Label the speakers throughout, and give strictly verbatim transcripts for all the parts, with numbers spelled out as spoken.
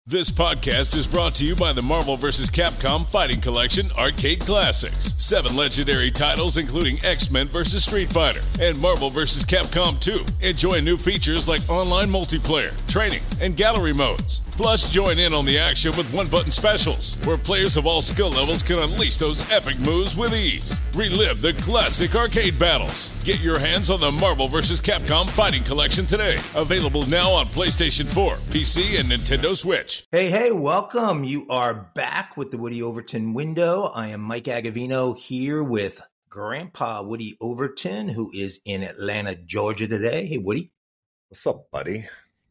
Speaker 1: This podcast is brought to you by the Marvel versus. Capcom Fighting Collection Arcade Classics. Seven legendary titles including X-Men versus. Street Fighter and Marvel versus. Capcom two. Enjoy new features like online multiplayer, training, and gallery modes. Plus, join in on the action with one-button specials, where players of all skill levels can unleash those epic moves with ease. Relive the classic arcade battles. Get your hands on the Marvel versus. Capcom Fighting Collection today. Available now on PlayStation four, P C, and Nintendo Switch.
Speaker 2: Hey, hey, welcome. You are back with the Woody Overton Window. I am Mike Agavino here with Grandpa Woody Overton, who is in Atlanta, Georgia today. Hey, Woody.
Speaker 3: What's up, buddy?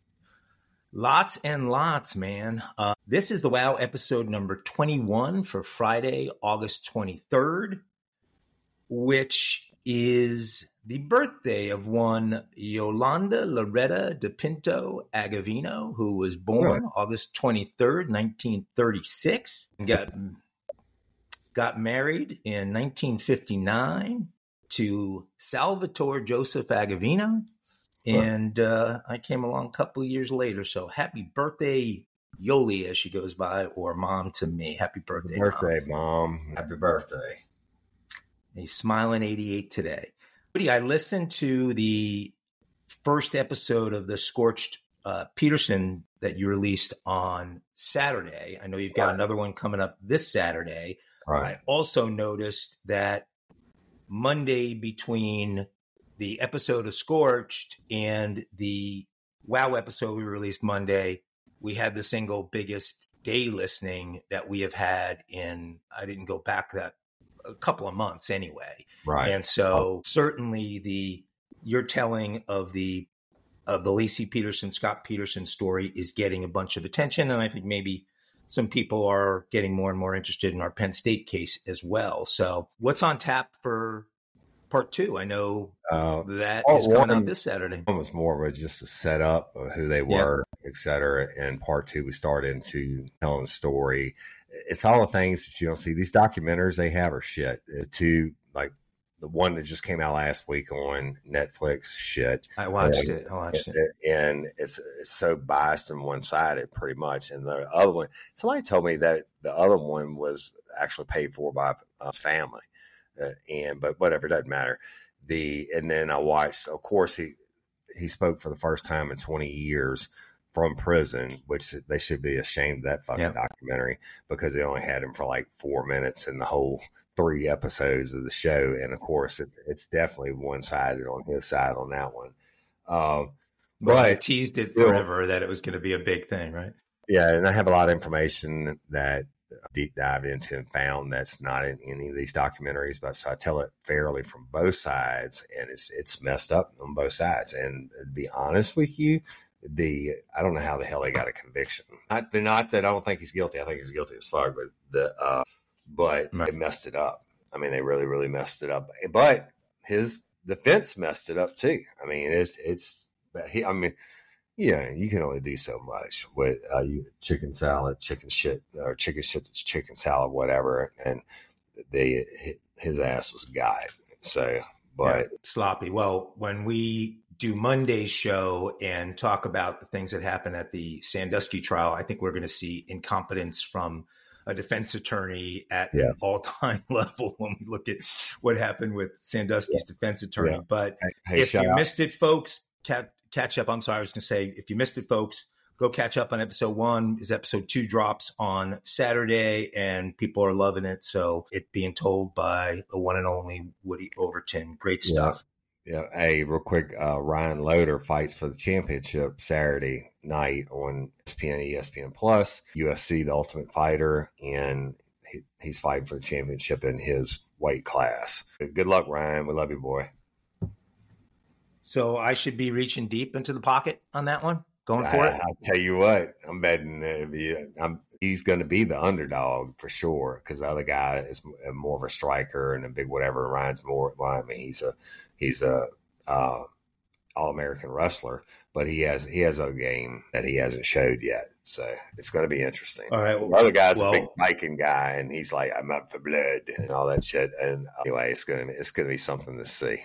Speaker 2: Lots and lots, man. Uh, this is the WoW episode number twenty-one for Friday, August twenty-third, which is the birthday of one Yolanda Loretta De Pinto Agavino, who was born right. August twenty-third, nineteen thirty-six, and got, got married in nineteen fifty-nine to Salvatore Joseph Agavino. And uh, I came along a couple of years later. So happy birthday, Yoli, as she goes by, or Mom to me. Happy birthday,
Speaker 3: Happy birthday, Mom.
Speaker 2: Mom.
Speaker 3: Happy birthday.
Speaker 2: He's smiling eighty-eight today. Woody, I listened to the first episode of the Scorched uh, Peterson that you released on Saturday. I know you've got right. another one coming up this Saturday. Right. I also noticed that Monday between the episode of Scorched and the WoW episode we released Monday, we had the single biggest day listening that we have had in, I didn't go back that a couple of months anyway.
Speaker 3: Right.
Speaker 2: And so certainly the, your telling of the, of the Lacey Peterson, Scott Peterson story is getting a bunch of attention. And I think maybe some people are getting more and more interested in our Penn State case as well. So what's on tap for part two? I know uh, that is coming
Speaker 3: one,
Speaker 2: out this Saturday.
Speaker 3: One was more of just a setup of who they were, yeah. et cetera. And part two, we start into telling the story. It's all the things that you don't see. These documentaries they have are shit. The two, like the one that just came out last week on Netflix, shit.
Speaker 2: I watched and, it. I watched it.
Speaker 3: And it's, it's so biased and one-sided pretty much. And the other one, somebody told me that the other one was actually paid for by a family. Uh, and but whatever, it doesn't matter. The and then I watched, of course, he he spoke for the first time in twenty years from prison, which they should be ashamed of that fucking yeah. documentary because they only had him for like four minutes in the whole three episodes of the show. And of course, it's it's definitely one sided on his side on that one. Uh,
Speaker 2: but I teased it forever you know, that it was going to be a big thing, right?
Speaker 3: Yeah, and I have a lot of information that deep dived into and found that's not in any of these documentaries, but so I tell it fairly from both sides, and it's it's messed up on both sides. And to be honest with you, the I don't know how the hell they got a conviction. Not, not that I don't think he's guilty. I think he's guilty as fuck, but the uh, but right. they messed it up. I mean, they really really messed it up. But his defense messed it up too. I mean, it's it's he. I mean. Yeah, you can only do so much with uh, you, chicken salad, chicken shit, or chicken shit, chicken salad, whatever. And they, his ass was guide. So, but
Speaker 2: yeah, sloppy. Well, when we do Monday's show and talk about the things that happened at the Sandusky trial, I think we're going to see incompetence from a defense attorney at yeah. an all-time level when we look at what happened with Sandusky's yeah. defense attorney. Yeah. But hey, hey, if you out. missed it, folks, cat. Catch up. I'm sorry. I was going to say, if you missed it, folks, go catch up on episode one. Is episode two drops on Saturday, and people are loving it. So it being told by the one and only Woody Overton. Great stuff.
Speaker 3: Yeah. yeah. Hey, real quick. Uh, Ryan Loder fights for the championship Saturday night on E S P N, E S P N Plus, U F C, The Ultimate Fighter, and he, he's fighting for the championship in his weight class. Good luck, Ryan. We love you, boy.
Speaker 2: So I should be reaching deep into the pocket on that one, going for
Speaker 3: I,
Speaker 2: it.
Speaker 3: I'll tell you what, I'm betting uh, I'm, he's going to be the underdog for sure because the other guy is more of a striker and a big whatever. Ryan's more. Well, I mean, he's a he's a uh, all American wrestler, but he has he has a game that he hasn't showed yet. So it's going to be interesting.
Speaker 2: All right. Well,
Speaker 3: the other guy's
Speaker 2: well,
Speaker 3: a big Viking guy, and he's like, I'm up for blood and all that shit. And anyway, it's gonna it's gonna be something to see.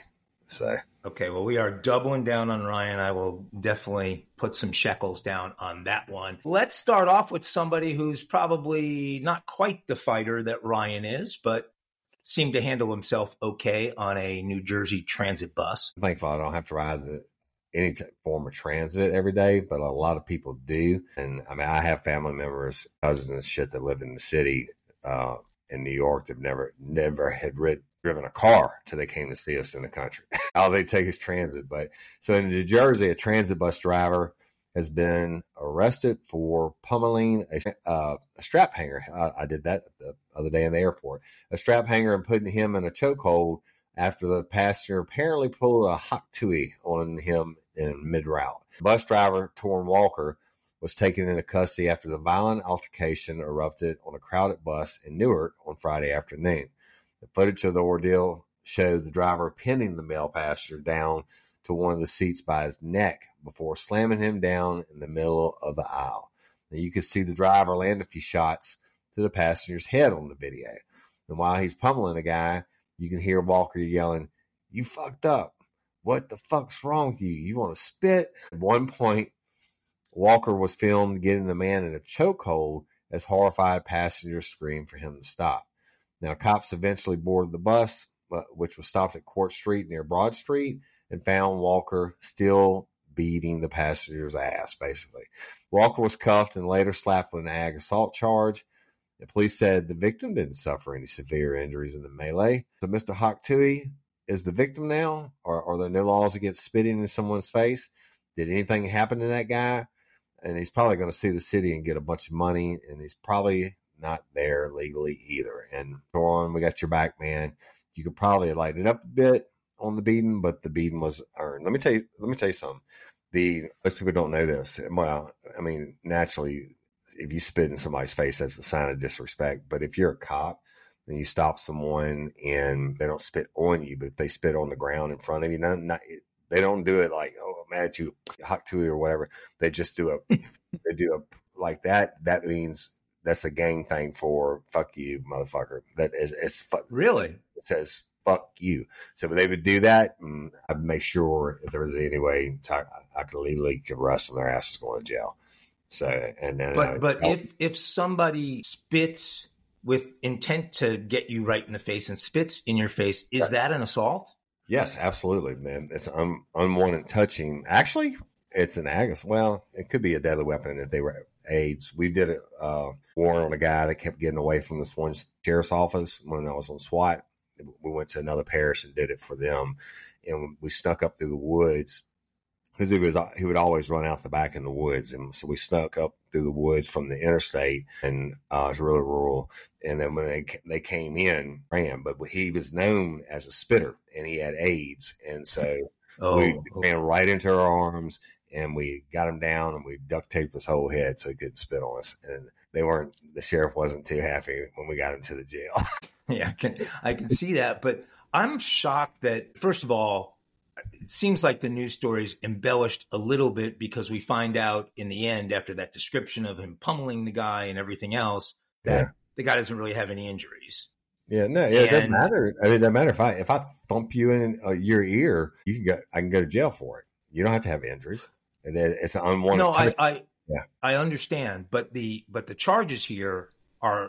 Speaker 3: So,
Speaker 2: okay, well, we are doubling down on Ryan. I will definitely put some shekels down on that one. Let's start off with somebody who's probably not quite the fighter that Ryan is, but seemed to handle himself okay on a New Jersey transit bus.
Speaker 3: I'm thankful I don't have to ride the, any t- form of transit every day, but a lot of people do. And I mean, I have family members, cousins and shit that live in the city uh, in New York that never, never had rid- driven a car till they came to see us in the country. All they take is transit. But so in New Jersey, a transit bus driver has been arrested for pummeling a, uh, a strap hanger. I, I did that the other day in the airport. A strap hanger and putting him in a chokehold after the passenger apparently pulled a hot tui on him in mid-route. Bus driver, Torrin Walker, was taken into custody after the violent altercation erupted on a crowded bus in Newark on Friday afternoon. The footage of the ordeal showed the driver pinning the male passenger down to one of the seats by his neck before slamming him down in the middle of the aisle. Now, you could see the driver land a few shots to the passenger's head on the video. And while he's pummeling the guy, you can hear Walker yelling, "You fucked up. What the fuck's wrong with you? You want to spit?" At one point, Walker was filmed getting the man in a chokehold as horrified passengers screamed for him to stop. Now, cops eventually boarded the bus, which was stopped at Court Street near Broad Street, and found Walker still beating the passenger's ass, basically. Walker was cuffed and later slapped with an ag assault charge. The police said the victim didn't suffer any severe injuries in the melee. So Mister Hoktui is the victim now? Or are there no laws against spitting in someone's face? Did anything happen to that guy? And he's probably going to sue the city and get a bunch of money, and he's probably not there legally either. And Torrin, we got your back, man. You could probably lighten it up a bit on the beating, but the beating was earned. Let me tell you, let me tell you something. The most people don't know this. Well, I mean, naturally, if you spit in somebody's face, that's a sign of disrespect. But if you're a cop and you stop someone and they don't spit on you, but if they spit on the ground in front of you, not, not, they don't do it like, "Oh, I'm mad at you, hot to you," or whatever. They just do a, they do a like that. That means that's a gang thing for "fuck you, motherfucker." That is, it's fuck.
Speaker 2: Really?
Speaker 3: It says "fuck you." So they would do that, and I'd make sure if there was any way I, I could legally arrest them, their ass was going to jail. So, and then,
Speaker 2: but
Speaker 3: uh,
Speaker 2: but
Speaker 3: I'll,
Speaker 2: if if somebody spits with intent to get you right in the face and spits in your face, is that an assault?
Speaker 3: Yes, absolutely, man. It's un, unwanted touching. Actually, it's an ag. Well, it could be a deadly weapon if they were AIDS. We did a uh, warrant on a guy that kept getting away from this one sheriff's office when I was on SWAT. We went to another parish and did it for them, and we snuck up through the woods because he was he would always run out the back in the woods, and so we snuck up through the woods from the interstate, and uh, it's really rural. And then when they they came in, ran, but he was known as a spitter, and he had AIDS, and so oh, we ran right into our arms, and we got him down, and we duct taped his whole head so he couldn't spit on us. And they weren't. The sheriff wasn't too happy when we got him to the jail.
Speaker 2: Yeah, I can, I can see that, but I'm shocked that, first of all, it seems like the news story's embellished a little bit because we find out in the end, after that description of him pummeling the guy and everything else, that yeah. the guy doesn't really have any injuries.
Speaker 3: Yeah, no, yeah, and, it doesn't matter. I mean, it doesn't matter if I if I thump you in uh, your ear, you can go. I can go to jail for it. You don't have to have injuries. And then it's an unwanted.
Speaker 2: No, I, I,
Speaker 3: yeah,
Speaker 2: I understand, but the but the charges here are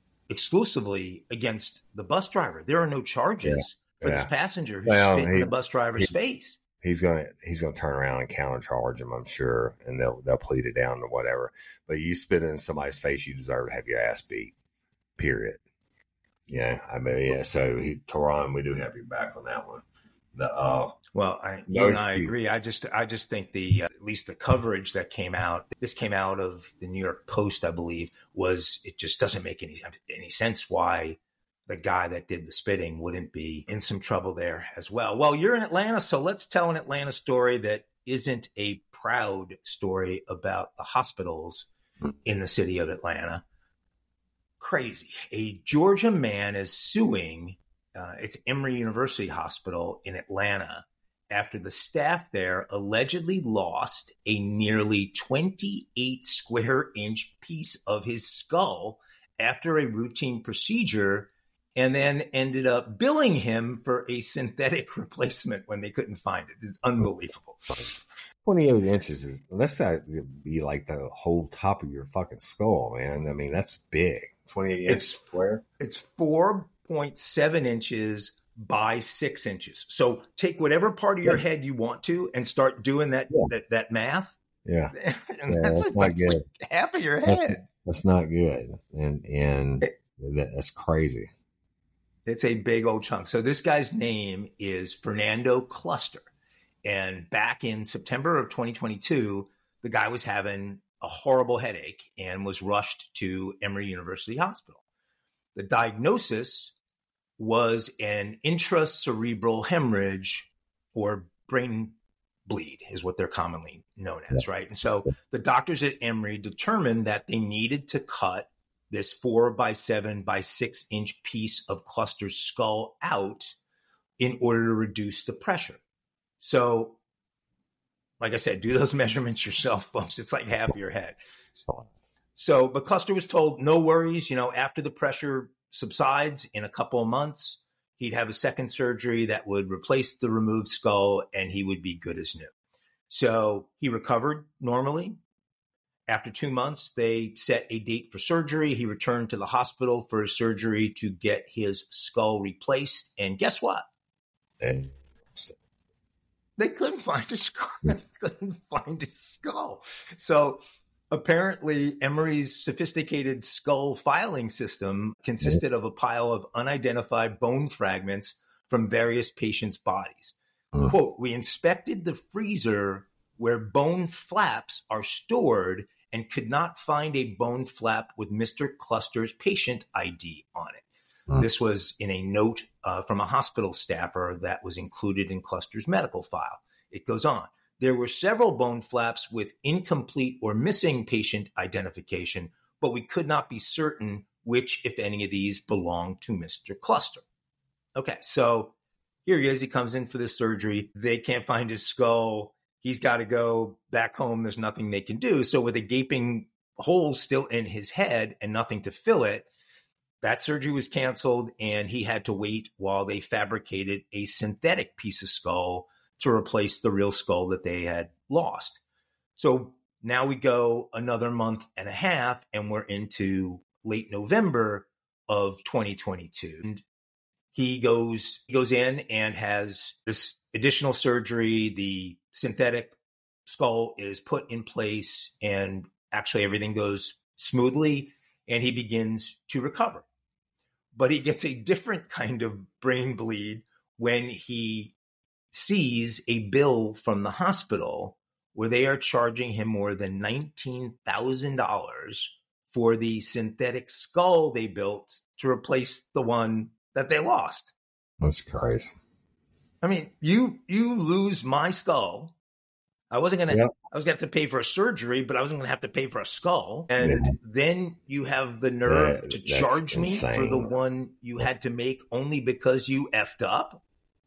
Speaker 2: exclusively against the bus driver. There are no charges yeah, for yeah. this passenger who well, spit he, in the bus driver's he, face.
Speaker 3: He's gonna he's gonna turn around and countercharge him, I'm sure, and they'll they'll plead it down or whatever. But you spit in somebody's face, you deserve to have your ass beat. Period. Yeah, I mean, yeah. So he, Torrin, we do have your back on that one. The uh,
Speaker 2: well, I, you and I agree. I just, I just think the uh, at least the coverage that came out, this came out of the New York Post, I believe, was it just doesn't make any any sense why the guy that did the spitting wouldn't be in some trouble there as well. Well, you're in Atlanta, so let's tell an Atlanta story that isn't a proud story about the hospitals in the city of Atlanta. Crazy. A Georgia man is suing uh, it's Emory University Hospital in Atlanta after the staff there allegedly lost a nearly twenty-eight square inch piece of his skull after a routine procedure and then ended up billing him for a synthetic replacement when they couldn't find it. It's unbelievable.
Speaker 3: twenty-eight inches is, that's not be like the whole top of your fucking skull, man. I mean, that's big. twenty-eight inches square.
Speaker 2: It's four point seven inches by six inches. So take whatever part of your yeah. head you want to and start doing that yeah. that, that math.
Speaker 3: Yeah.
Speaker 2: and
Speaker 3: yeah
Speaker 2: that's,
Speaker 3: that's,
Speaker 2: like,
Speaker 3: not
Speaker 2: that's
Speaker 3: good.
Speaker 2: like half of your
Speaker 3: that's,
Speaker 2: head.
Speaker 3: That's not good. And and it, that's crazy.
Speaker 2: It's a big old chunk. So this guy's name is Fernando Cluster. And back in September of twenty twenty-two, the guy was having a horrible headache and was rushed to Emory University Hospital. The diagnosis was an intracerebral hemorrhage, or brain bleed is what they're commonly known as, right? And so the doctors at Emory determined that they needed to cut this four by seven by six inch piece of Cluster's skull out in order to reduce the pressure. So, like I said, do those measurements yourself, folks. It's like half your head. So, but Cluster was told, no worries, you know, after the pressure subsides in a couple of months, he'd have a second surgery that would replace the removed skull and he would be good as new. So he recovered normally. After two months, they set a date for surgery. He returned to the hospital for surgery to get his skull replaced. And guess what?
Speaker 3: And
Speaker 2: they couldn't find his skull. They couldn't find his skull. So apparently, Emory's sophisticated skull filing system consisted of a pile of unidentified bone fragments from various patients' bodies. Mm. Quote, we inspected the freezer where bone flaps are stored and could not find a bone flap with Mister Cluster's patient I D on it. Mm. This was in a note uh, from a hospital staffer that was included in Cluster's medical file. It goes on. There were several bone flaps with incomplete or missing patient identification, but we could not be certain which, if any of these, belonged to Mister Cluster. Okay, so here he is. He comes in for this surgery. They can't find his skull. He's got to go back home. There's nothing they can do. So with a gaping hole still in his head and nothing to fill it, that surgery was canceled, and he had to wait while they fabricated a synthetic piece of skull to replace the real skull that they had lost. So now we go another month and a half, and we're into late November of twenty twenty-two. And he goes, he goes in and has this additional surgery. The synthetic skull is put in place, and actually everything goes smoothly, and he begins to recover. But he gets a different kind of brain bleed when he sees a bill from the hospital where they are charging him more than nineteen thousand dollars for the synthetic skull they built to replace the one that they lost.
Speaker 3: That's crazy.
Speaker 2: I mean, you you lose my skull. I wasn't gonna. Yep. I was gonna have to pay for a surgery, but I wasn't gonna have to pay for a skull. And yeah. then you have the nerve that, to charge me insane. For the one you had to make only because you effed up.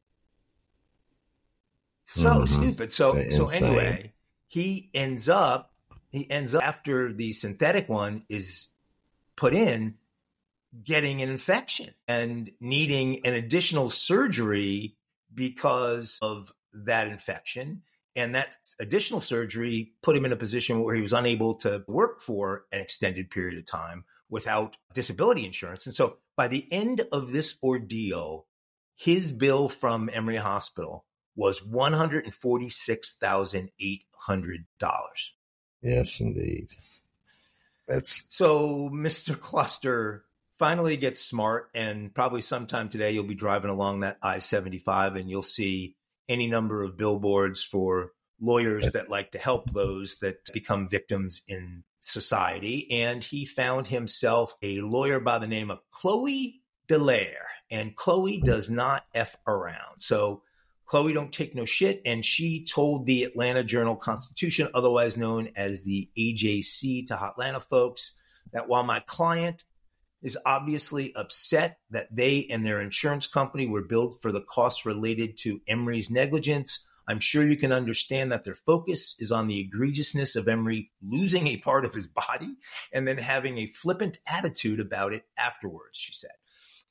Speaker 2: So mm-hmm. stupid. So That's so insane. Anyway, he ends up. He ends up after the synthetic one is put in, getting an infection and needing an additional surgery because of that infection. And that additional surgery put him in a position where he was unable to work for an extended period of time without disability insurance. And so by the end of this ordeal, his bill from Emory Hospital was one hundred forty-six thousand eight hundred dollars.
Speaker 3: Yes, indeed. That's
Speaker 2: so Mister Cluster finally gets smart, and probably sometime today you'll be driving along that I seventy-five and you'll see any number of billboards for lawyers that like to help those that become victims in society. And he found himself a lawyer by the name of Chloe Dallaire. And Chloe does not F around. So Chloe don't take no shit. And she told the Atlanta Journal-Constitution, otherwise known as the A J C to Hotlanta folks, that while my client is obviously upset that they and their insurance company were billed for the costs related to Emory's negligence, I'm sure you can understand that their focus is on the egregiousness of Emory losing a part of his body and then having a flippant attitude about it afterwards, she said.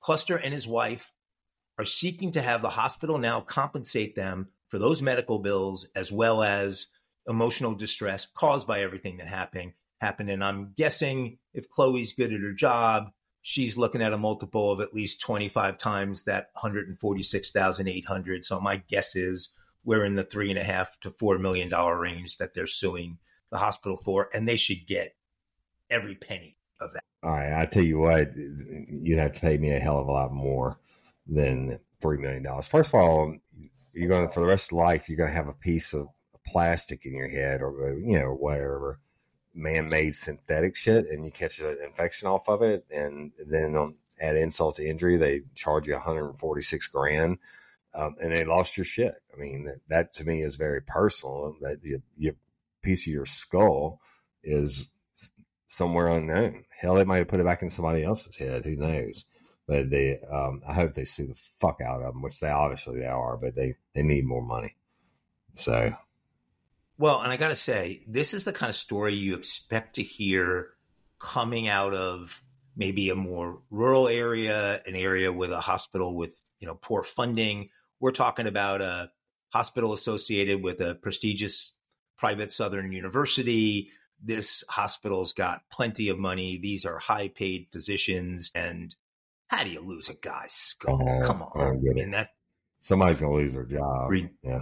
Speaker 2: Cluster and his wife are seeking to have the hospital now compensate them for those medical bills as well as emotional distress caused by everything that happened. happened. And I'm guessing if Chloe's good at her job, she's looking at a multiple of at least twenty-five times that one hundred forty-six thousand eight hundred. So my guess is we're in the three and a half to four million dollar range that they're suing the hospital for, and they should get every penny of that.
Speaker 3: All right, I tell you what, you'd have to pay me a hell of a lot more than three million dollars. First of all, you're going to, for the rest of life, you're going to have a piece of plastic in your head or, you know, whatever, man-made synthetic shit, and you catch an infection off of it. And then on, add insult to injury, they charge you one hundred forty-six grand, um, and they lost your shit. I mean, that, that to me is very personal. That your, your piece of your skull is somewhere unknown. Hell, they might have put it back in somebody else's head. Who knows? But they, um, I hope they sue the fuck out of them, which they obviously they are, but they, they need more money. So,
Speaker 2: well, and I got to say, this is the kind of story you expect to hear coming out of maybe a more rural area, an area with a hospital with, you know, poor funding. We're talking about a hospital associated with a prestigious private Southern university. This hospital's got plenty of money. These are high paid physicians. And how do you lose a guy's skull?
Speaker 3: uh,
Speaker 2: Come on.
Speaker 3: I,
Speaker 2: I mean, that
Speaker 3: somebody's going to lose their job.
Speaker 2: Re-
Speaker 3: yeah.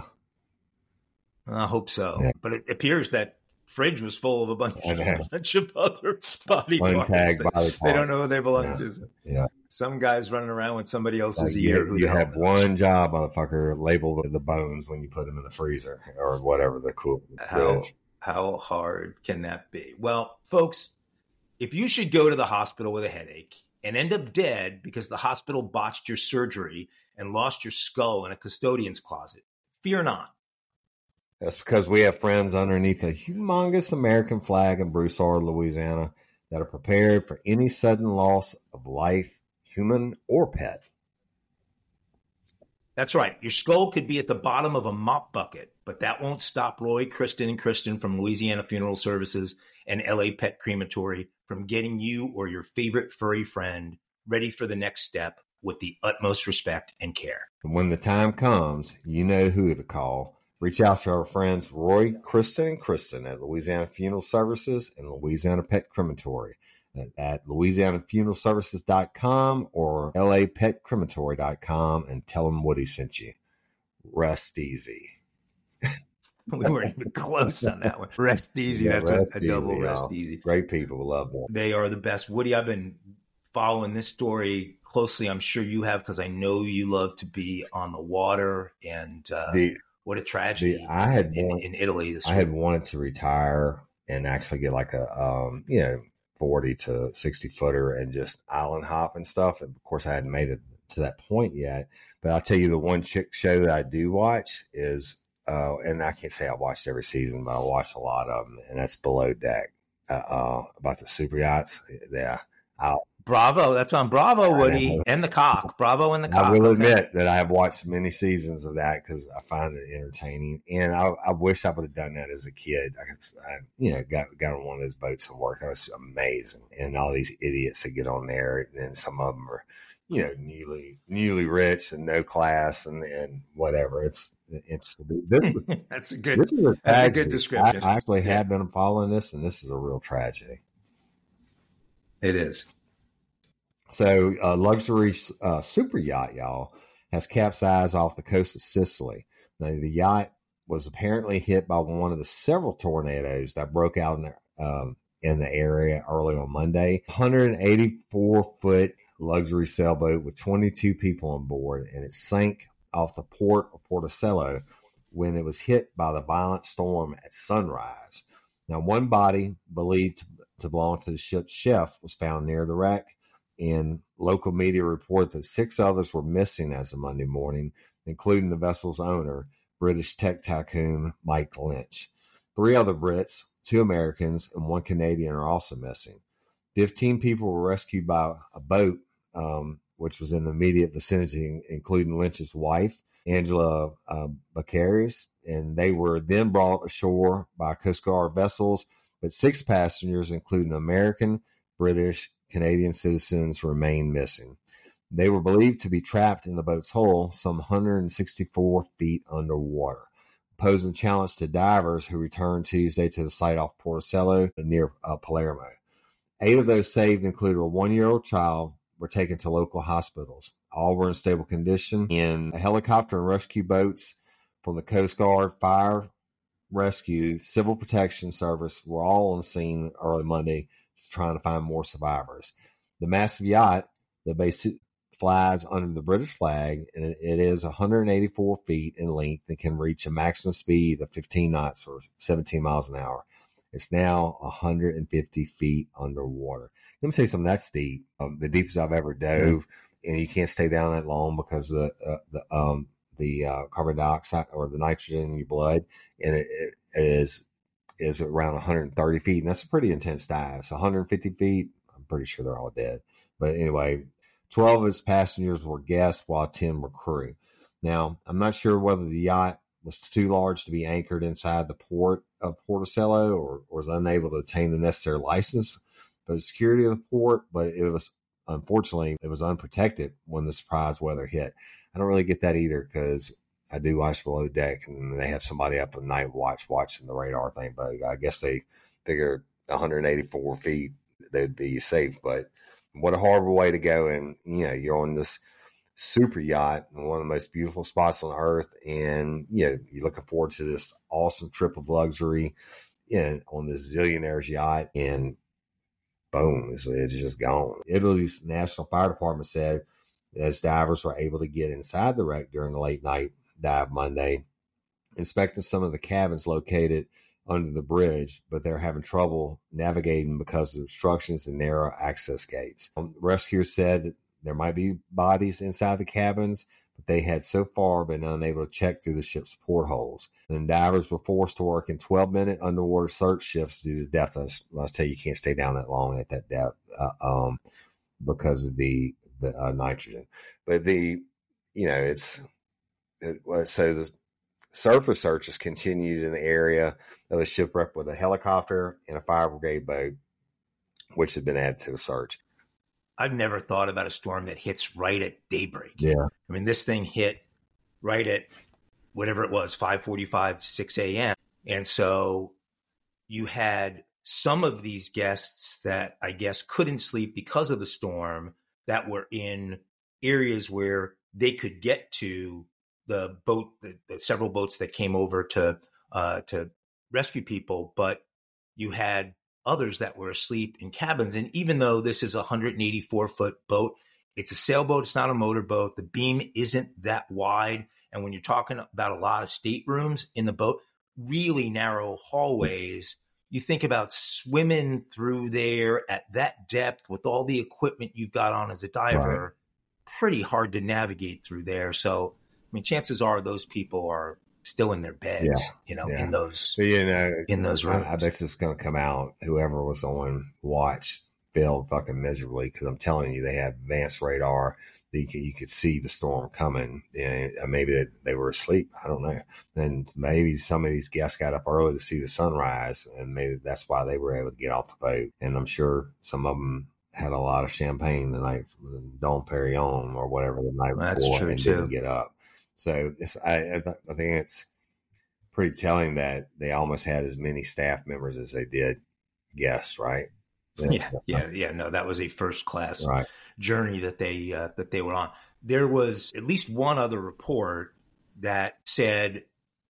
Speaker 2: I hope so.
Speaker 3: Yeah.
Speaker 2: But it appears that fridge was full of a bunch, a bunch of other body
Speaker 3: Untagged
Speaker 2: parts. That
Speaker 3: body
Speaker 2: they don't know who they belong
Speaker 3: yeah.
Speaker 2: to.
Speaker 3: Yeah.
Speaker 2: Some guy's running around with somebody else's
Speaker 3: like
Speaker 2: ear.
Speaker 3: You,
Speaker 2: who
Speaker 3: you
Speaker 2: the hell
Speaker 3: have
Speaker 2: knows?
Speaker 3: one job, motherfucker. Label the, the bones when you put them in the freezer or whatever the cool
Speaker 2: How,
Speaker 3: fridge.
Speaker 2: how hard can that be? Well, folks, if you should go to the hospital with a headache and end up dead because the hospital botched your surgery and lost your skull in a custodian's closet, fear not.
Speaker 3: That's because we have friends underneath a humongous American flag in Broussard, Louisiana, that are prepared for any sudden loss of life, human or pet.
Speaker 2: That's right. Your skull could be at the bottom of a mop bucket, but that won't stop Roy, Kristen, and Kristen from Louisiana Funeral Services and L A Pet Crematory from getting you or your favorite furry friend ready for the next step with the utmost respect and care.
Speaker 3: And when the time comes, you know who to call. Reach out to our friends Roy, Kristen, and Kristen at Louisiana Funeral Services and Louisiana Pet Crematory at, at louisiana funeral services dot com or L A pet crematory dot com and tell them Woody sent you. Rest easy.
Speaker 2: We weren't even close on that one. Rest easy.
Speaker 3: Yeah,
Speaker 2: That's
Speaker 3: rest
Speaker 2: a, a double
Speaker 3: easy,
Speaker 2: rest
Speaker 3: y'all.
Speaker 2: easy.
Speaker 3: Great people. Love them.
Speaker 2: They are the best. Woody, I've been following this story closely. I'm sure you have because I know you love to be on the water and uh,
Speaker 3: The,
Speaker 2: what a tragedy
Speaker 3: the, I had
Speaker 2: in,
Speaker 3: want-
Speaker 2: in Italy this
Speaker 3: I
Speaker 2: week.
Speaker 3: had wanted to retire and actually get like a, um, you know, forty to sixty footer and just island hop and stuff. And of course, I hadn't made it to that point yet. But I'll tell you, the one chick show that I do watch is, uh, and I can't say I watched every season, but I watched a lot of them, and that's Below Deck, uh, uh about the super yachts. Yeah. I'll,
Speaker 2: Bravo. That's on Bravo, Woody.
Speaker 3: know.
Speaker 2: And the cock. Bravo and the cock.
Speaker 3: I will
Speaker 2: okay.
Speaker 3: admit that I have watched many seasons of that because I find it entertaining, and I, I wish I would have done that as a kid. I, could, I, you know, got got on one of those boats and work. That was amazing, and all these idiots that get on there, and then some of them are, you know, newly newly rich and no class and and whatever. It's interesting. This,
Speaker 2: That's a good.
Speaker 3: this is a
Speaker 2: That's a good
Speaker 3: tragedy.
Speaker 2: description.
Speaker 3: I, I actually
Speaker 2: Yeah.
Speaker 3: have been following this, and this is a real tragedy.
Speaker 2: It is.
Speaker 3: So, uh, luxury uh, super yacht, y'all, has capsized off the coast of Sicily. Now, the yacht was apparently hit by one of the several tornadoes that broke out in the, um, in the area early on Monday. one hundred eighty-four foot luxury sailboat with twenty-two people on board, and it sank off the port of Portocello when it was hit by the violent storm at sunrise. Now, one body believed to, to belong to the ship's chef was found near the wreck. And local media report that six others were missing as of Monday morning, including the vessel's owner, British tech tycoon Mike Lynch. Three other Brits, two Americans, and one Canadian are also missing. Fifteen people were rescued by a boat, um, which was in the immediate vicinity, including Lynch's wife, Angela uh, Bacaris, and they were then brought ashore by Coast Guard vessels. But six passengers, including American, British, Canadian citizens, remain missing. They were believed to be trapped in the boat's hull, some one hundred sixty-four feet underwater, posing a challenge to divers who returned Tuesday to the site off Porticello near uh, Palermo. Eight of those saved included a one-year-old child, were taken to local hospitals. All were in stable condition. In a helicopter and rescue boats from the Coast Guard, Fire Rescue, Civil Protection Service were all on the scene early Monday trying to find more survivors. The massive yacht that basically flies under the British flag, and it, it is one hundred eighty-four feet in length and can reach a maximum speed of fifteen knots or seventeen miles an hour. It's now one hundred fifty feet underwater. Let me tell you something, that's deep. Um, the deepest I've ever dove, mm-hmm. and you can't stay down that long because the uh, the um, the uh, carbon dioxide or the nitrogen in your blood, and it, it is is around one hundred thirty feet, and that's a pretty intense dive. So one hundred fifty feet, I'm pretty sure they're all dead. But anyway, twelve of its passengers were guests, while ten were crew. Now, I'm not sure whether the yacht was too large to be anchored inside the port of Porticello or, or was unable to obtain the necessary license for the security of the port, but it was, unfortunately, it was unprotected when the surprise weather hit. I don't really get that either because I do watch Below Deck and they have somebody up at night watch watching the radar thing, but I guess they figured one hundred eighty-four feet they'd be safe. But what a horrible way to go. And, you know, you're on this super yacht, one of the most beautiful spots on earth, and you know you're looking forward to this awesome trip of luxury, and on this zillionaire's yacht, and boom, it's, it's just gone. Italy's National Fire Department said that its divers were able to get inside the wreck during the late night dive Monday, inspecting some of the cabins located under the bridge, but they're having trouble navigating because of obstructions and narrow access gates. Um, rescuers said that there might be bodies inside the cabins, but they had so far been unable to check through the ship's portholes. And divers were forced to work in twelve-minute underwater search shifts due to depth. I'll tell you, you can't stay down that long at that depth uh, um, because of the the uh, nitrogen. But the, you know, it's it, so the surface searches continued in the area of the shipwreck with a helicopter and a fire brigade boat, which had been added to the search.
Speaker 2: I've never thought about a storm that hits right at daybreak.
Speaker 3: Yeah.
Speaker 2: I mean, this thing hit right at whatever it was, five forty-five, six a.m. And so you had some of these guests that I guess couldn't sleep because of the storm that were in areas where they could get to the boat, the, the several boats that came over to uh, to rescue people. But you had others that were asleep in cabins. And even though this is a one hundred eighty-four foot boat, it's a sailboat. It's not a motorboat. The beam isn't that wide. And when you're talking about a lot of staterooms in the boat, really narrow hallways, you think about swimming through there at that depth with all the equipment you've got on as a diver, right. Pretty hard to navigate through there. So, I mean, chances are those people are still in their beds, yeah, you know, yeah. in those,
Speaker 3: but, you know,
Speaker 2: in those rooms.
Speaker 3: I, I bet it's going to come out. Whoever was on watch failed fucking miserably because I'm telling you, they had advanced radar. That you could, you could see the storm coming. And maybe they, they were asleep. I don't know. And maybe some of these guests got up early to see the sunrise, and maybe that's why they were able to get off the boat. And I'm sure some of them had a lot of champagne the night, Dom Perignon or whatever the night
Speaker 2: well,
Speaker 3: before, and
Speaker 2: too.
Speaker 3: didn't get up. So it's, I, I, th- I think it's pretty telling that they almost had as many staff members as they did guests, right?
Speaker 2: Yeah, yeah, yeah. yeah. No, that was a first class
Speaker 3: right.
Speaker 2: journey that they uh, that they went on. There was at least one other report that said,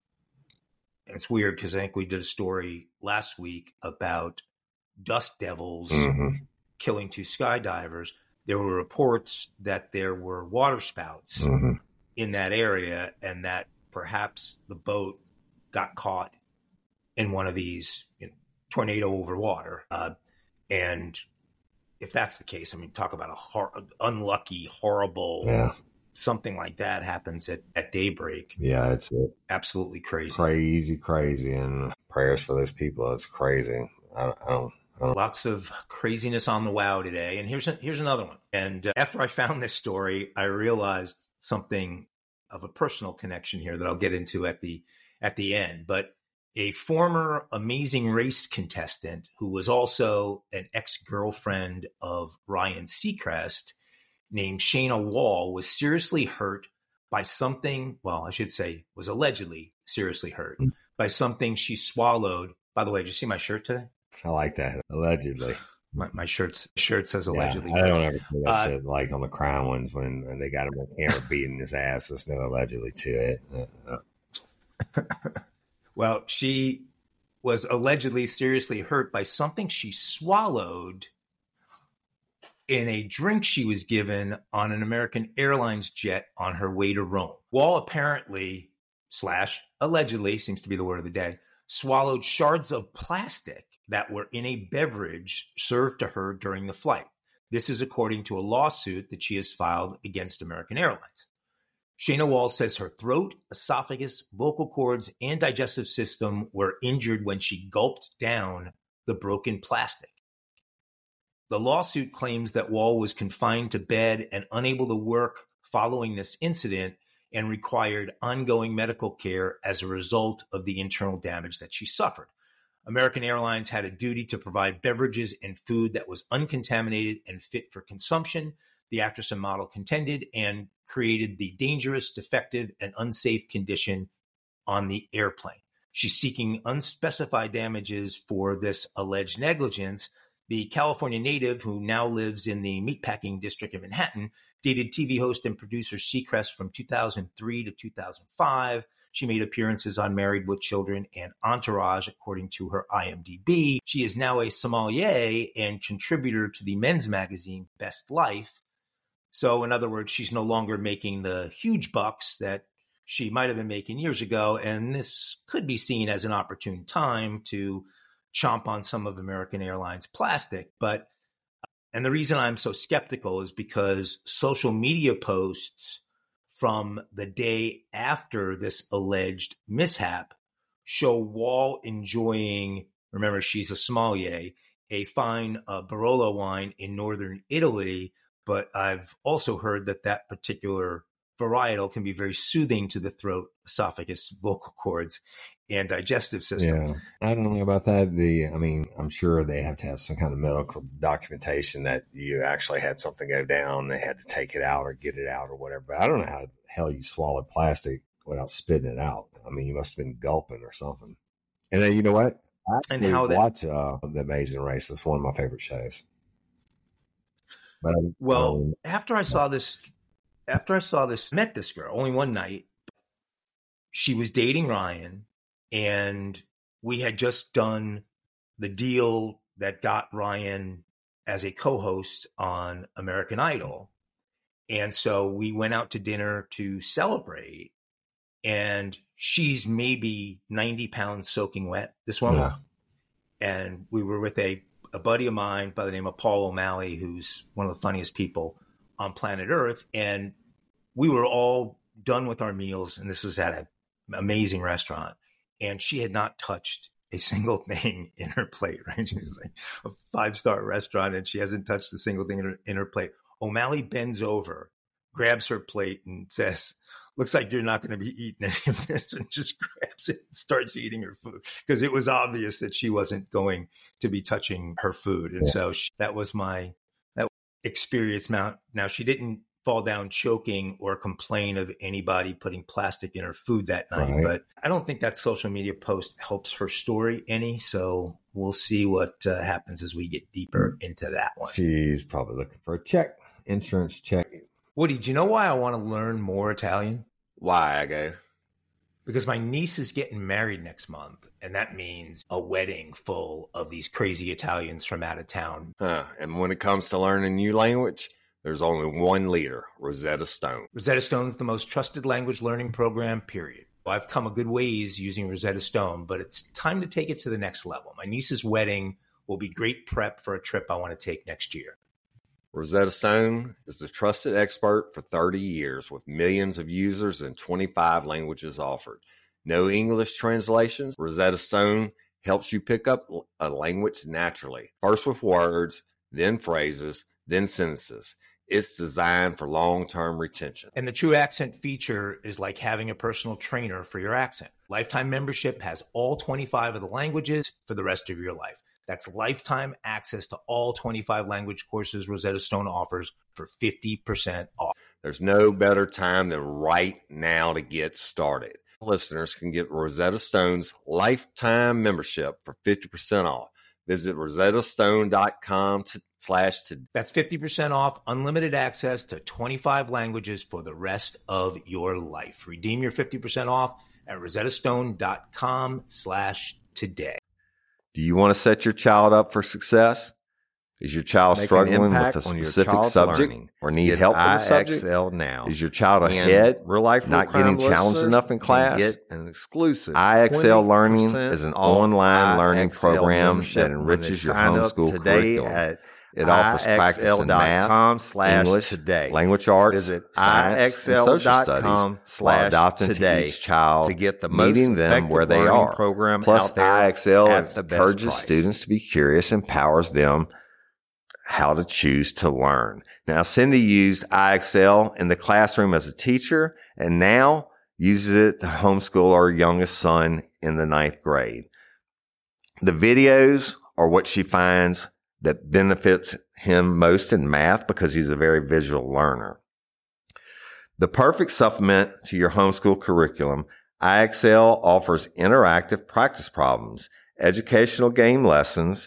Speaker 2: and it's weird because I think we did a story last week about dust devils
Speaker 3: mm-hmm.
Speaker 2: killing two skydivers. There were reports that there were water spouts
Speaker 3: mm-hmm.
Speaker 2: in that area, and that perhaps the boat got caught in one of these, you know, tornado over water. Uh, and if that's the case, I mean, talk about a hor- unlucky, horrible,
Speaker 3: yeah.
Speaker 2: something like that happens at, at daybreak.
Speaker 3: Yeah, it's it.
Speaker 2: Absolutely crazy.
Speaker 3: Crazy, crazy. And prayers for those people. It's crazy. I don't, I don't
Speaker 2: Lots of craziness on the WOW today. And here's a, here's another one. And uh, after I found this story, I realized something of a personal connection here that I'll get into at the at the end. But a former Amazing Race contestant who was also an ex-girlfriend of Ryan Seacrest named Shayna Wall was seriously hurt by something, well, I should say was allegedly seriously hurt mm-hmm. by something she swallowed. By the way, did you see my shirt today?
Speaker 3: I like that. Allegedly.
Speaker 2: My, my shirt's, shirt says allegedly.
Speaker 3: Yeah, I don't ever see that uh, shit like on the crime ones when, when they got him on camera beating his ass. There's no allegedly to it. Uh, uh.
Speaker 2: Well, she was allegedly seriously hurt by something she swallowed in a drink she was given on an American Airlines jet on her way to Rome. Wall apparently, slash allegedly, seems to be the word of the day, swallowed shards of plastic that were in a beverage served to her during the flight. This is according to a lawsuit that she has filed against American Airlines. Shayna Wall says her throat, esophagus, vocal cords, and digestive system were injured when she gulped down the broken plastic. The lawsuit claims that Wall was confined to bed and unable to work following this incident and required ongoing medical care as a result of the internal damage that she suffered. American Airlines had a duty to provide beverages and food that was uncontaminated and fit for consumption, the actress and model contended, and created the dangerous, defective, and unsafe condition on the airplane. She's seeking unspecified damages for this alleged negligence. The California native, who now lives in the meatpacking district of Manhattan, dated T V host and producer Seacrest from two thousand three to two thousand five. She made appearances on Married with Children and Entourage, according to her I M D B. She is now a sommelier and contributor to the men's magazine Best Life. So, in other words, she's no longer making the huge bucks that she might have been making years ago, and this could be seen as an opportune time to chomp on some of American Airlines plastic. But, and the reason I'm so skeptical is because social media posts from the day after this alleged mishap show Wall enjoying, remember, she's a sommelier, a fine uh, Barolo wine in northern Italy. But I've also heard that that particular varietal can be very soothing to the throat, esophagus, vocal cords, and digestive system.
Speaker 3: Yeah, I don't know about that. The, I mean, I'm sure they have to have some kind of medical documentation that you actually had something go down. They had to take it out or get it out or whatever. But I don't know how the hell you swallow plastic without spitting it out. I mean, you must have been gulping or something. And then, you know what? I
Speaker 2: and how
Speaker 3: watch
Speaker 2: that,
Speaker 3: uh, The Amazing Race. It's one of my favorite shows. But um,
Speaker 2: well,
Speaker 3: um,
Speaker 2: after I saw this, after I saw this, met this girl only one night. She was dating Ryan, and we had just done the deal that got Ryan as a co-host on American Idol. And so we went out to dinner to celebrate, and she's maybe ninety pounds soaking wet, this woman. Yeah. And we were with a a buddy of mine by the name of Paul O'Malley, who's one of the funniest people on planet Earth. And we were all done with our meals, and this was at an amazing restaurant. And she had not touched a single thing in her plate, right? She's like a five-star restaurant, and she hasn't touched a single thing in her, in her plate. O'Malley bends over, grabs her plate, and says, "Looks like you're not going to be eating any of this," and just grabs it and starts eating her food, because it was obvious that she wasn't going to be touching her food. And yeah. so she, that was my that experience. Now, now, she didn't fall down choking or complain of anybody putting plastic in her food that night, right. But I don't think that social media post helps her story any. So we'll see what uh, happens as we get deeper into that one.
Speaker 3: She's probably looking for a check, insurance check.
Speaker 2: Woody, do you know why I want to learn more Italian?
Speaker 3: Why, I go?
Speaker 2: Because my niece is getting married next month, and that means a wedding full of these crazy Italians from out of town.
Speaker 3: Huh. And when it comes to learning a new language, there's only one leader, Rosetta Stone.
Speaker 2: Rosetta Stone's the most trusted language learning program, period. Well, I've come a good ways using Rosetta Stone, but it's time to take it to the next level. My niece's wedding will be great prep for a trip I want to take next year.
Speaker 3: Rosetta Stone is the trusted expert for thirty years with millions of users and twenty-five languages offered. No English translations. Rosetta Stone helps you pick up a language naturally. First with words, then phrases, then sentences. It's designed for long-term retention.
Speaker 2: And the True Accent feature is like having a personal trainer for your accent. Lifetime membership has all twenty-five of the languages for the rest of your life. That's lifetime access to all twenty-five language courses Rosetta Stone offers for fifty percent off.
Speaker 3: There's no better time than right now to get started. Listeners can get Rosetta Stone's lifetime membership for fifty percent off. Visit rosetta stone dot com slash today.
Speaker 2: That's fifty percent off, unlimited access to twenty-five languages for the rest of your life. Redeem your fifty percent off at rosetta stone dot com slash today.
Speaker 3: Do you want to set your child up for success? Is your child
Speaker 4: Make
Speaker 3: struggling with a
Speaker 4: on
Speaker 3: specific subject
Speaker 4: learning.
Speaker 3: or need
Speaker 4: Get
Speaker 3: help with a
Speaker 4: I
Speaker 3: subject?
Speaker 4: X L now.
Speaker 3: Is your child
Speaker 4: And
Speaker 3: ahead,
Speaker 4: real life,
Speaker 3: not
Speaker 4: real
Speaker 3: getting
Speaker 4: crime
Speaker 3: challenged
Speaker 4: listeners
Speaker 3: enough in class?
Speaker 4: can get an exclusive
Speaker 3: I X L Learning
Speaker 4: twenty
Speaker 3: is an
Speaker 4: percent
Speaker 3: online
Speaker 4: off
Speaker 3: learning
Speaker 4: I X L
Speaker 3: program
Speaker 4: membership
Speaker 3: that
Speaker 4: when
Speaker 3: enriches
Speaker 4: they
Speaker 3: your
Speaker 4: sign up
Speaker 3: homeschool
Speaker 4: today
Speaker 3: curriculum.
Speaker 4: at
Speaker 3: It offers practice in math,
Speaker 4: slash
Speaker 3: English,
Speaker 4: today.
Speaker 3: language arts,
Speaker 4: Visit
Speaker 3: science, and social studies, while
Speaker 4: slash
Speaker 3: adopting
Speaker 4: today
Speaker 3: to each child,
Speaker 4: to get the
Speaker 3: meeting
Speaker 4: most
Speaker 3: them where they
Speaker 4: effective learning
Speaker 3: are.
Speaker 4: program
Speaker 3: Plus,
Speaker 4: out there
Speaker 3: I X L
Speaker 4: at the best
Speaker 3: encourages
Speaker 4: price.
Speaker 3: students to be curious, empowers them how to choose to learn. Now, Cindy used I X L in the classroom as a teacher, and now uses it to homeschool our youngest son in the ninth grade. The videos are what she finds that benefits him most in math because he's a very visual learner. The perfect supplement to your homeschool curriculum, I X L offers interactive practice problems, educational game lessons,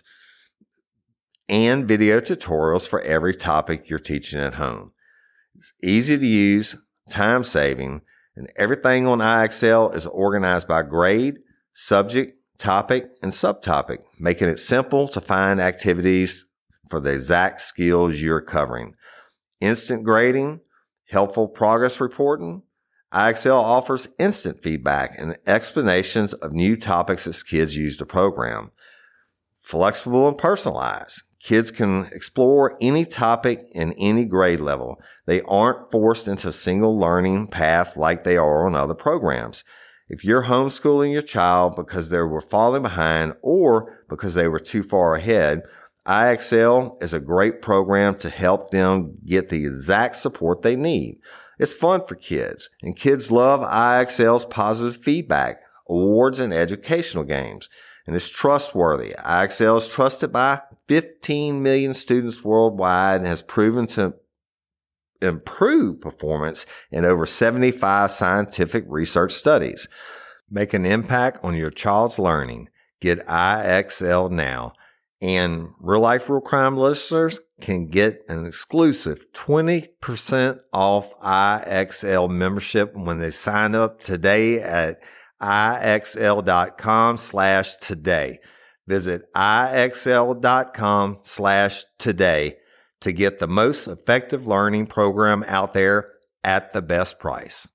Speaker 3: and video tutorials for every topic you're teaching at home. It's easy to use, time saving, and everything on I X L is organized by grade, subject, topic, and subtopic, making it simple to find activities for the exact skills you're covering. Instant grading, helpful progress reporting. I X L offers instant feedback and explanations of new topics as kids use the program. Flexible and personalized. Kids can explore any topic in any grade level. They aren't forced into a single learning path like they are on other programs. If you're homeschooling your child because they were falling behind or because they were too far ahead, I X L is a great program to help them get the exact support they need. It's fun for kids, and kids love I X L's positive feedback, awards, and educational games. And it's trustworthy. I X L is trusted by fifteen million students worldwide and has proven to improve performance in over seventy-five scientific research studies. Make an impact on your child's learning. Get I X L now. And Real Life, Real Crime listeners can get an exclusive twenty percent off I X L membership when they sign up today at I X L dot com slash today. Visit I X L dot com slash today to get the most effective learning program out there at the best price.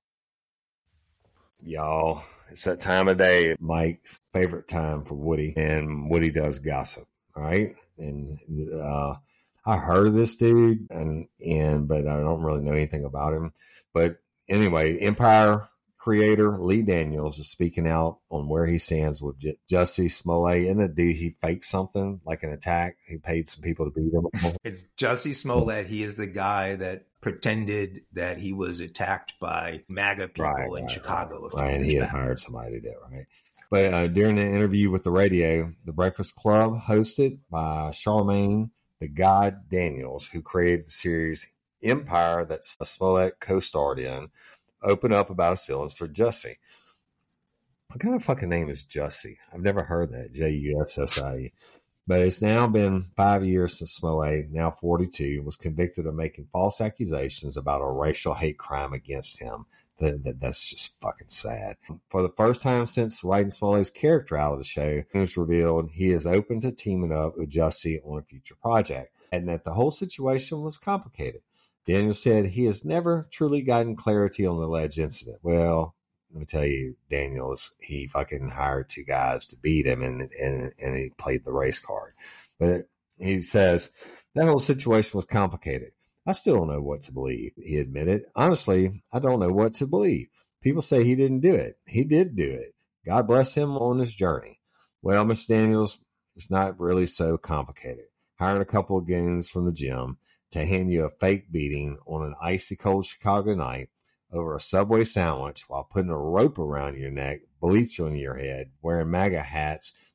Speaker 3: Y'all, it's that time of day, Mike's favorite time for Woody, and Woody does gossip. All right. And, uh, I heard of this dude and, and, but I don't really know anything about him. But anyway, Empire creator Lee Daniels is speaking out on where he stands with J- Jussie Smollett. Isn't it, dude, he faked something like an attack? He paid some people to beat him.
Speaker 2: It's Jussie Smollett. He is the guy that pretended that he was attacked by MAGA people
Speaker 3: Right,
Speaker 2: in
Speaker 3: right,
Speaker 2: Chicago.
Speaker 3: Right, and he had hired somebody to do it, right? But uh, during the interview with the radio, The Breakfast Club, hosted by Charlamagne the God Daniels, who created the series Empire that Smollett co-starred in, opened up about his feelings for Jussie. What kind of fucking name is Jussie? I've never heard that, J U S S I E. But it's now been five years since Smollett, now forty-two, was convicted of making false accusations about a racial hate crime against him. That, that, that's just fucking sad. For the first time since writing Smollett's character out of the show, it was revealed he is open to teaming up with Jussie on a future project, and that the whole situation was complicated. Daniel said he has never truly gotten clarity on the alleged incident. Well, let me tell you, Daniels, he fucking hired two guys to beat him, and and, and he played the race card. But he says that whole situation was complicated. I still don't know what to believe, he admitted. Honestly, I don't know what to believe. People say he didn't do it. He did do it. God bless him on his journey. Well, Mister Daniels, it's not really so complicated. Hiring a couple of goons from the gym to hand you a fake beating on an icy cold Chicago night over a Subway sandwich while putting a rope around your neck, bleach on your head, wearing MAGA hats,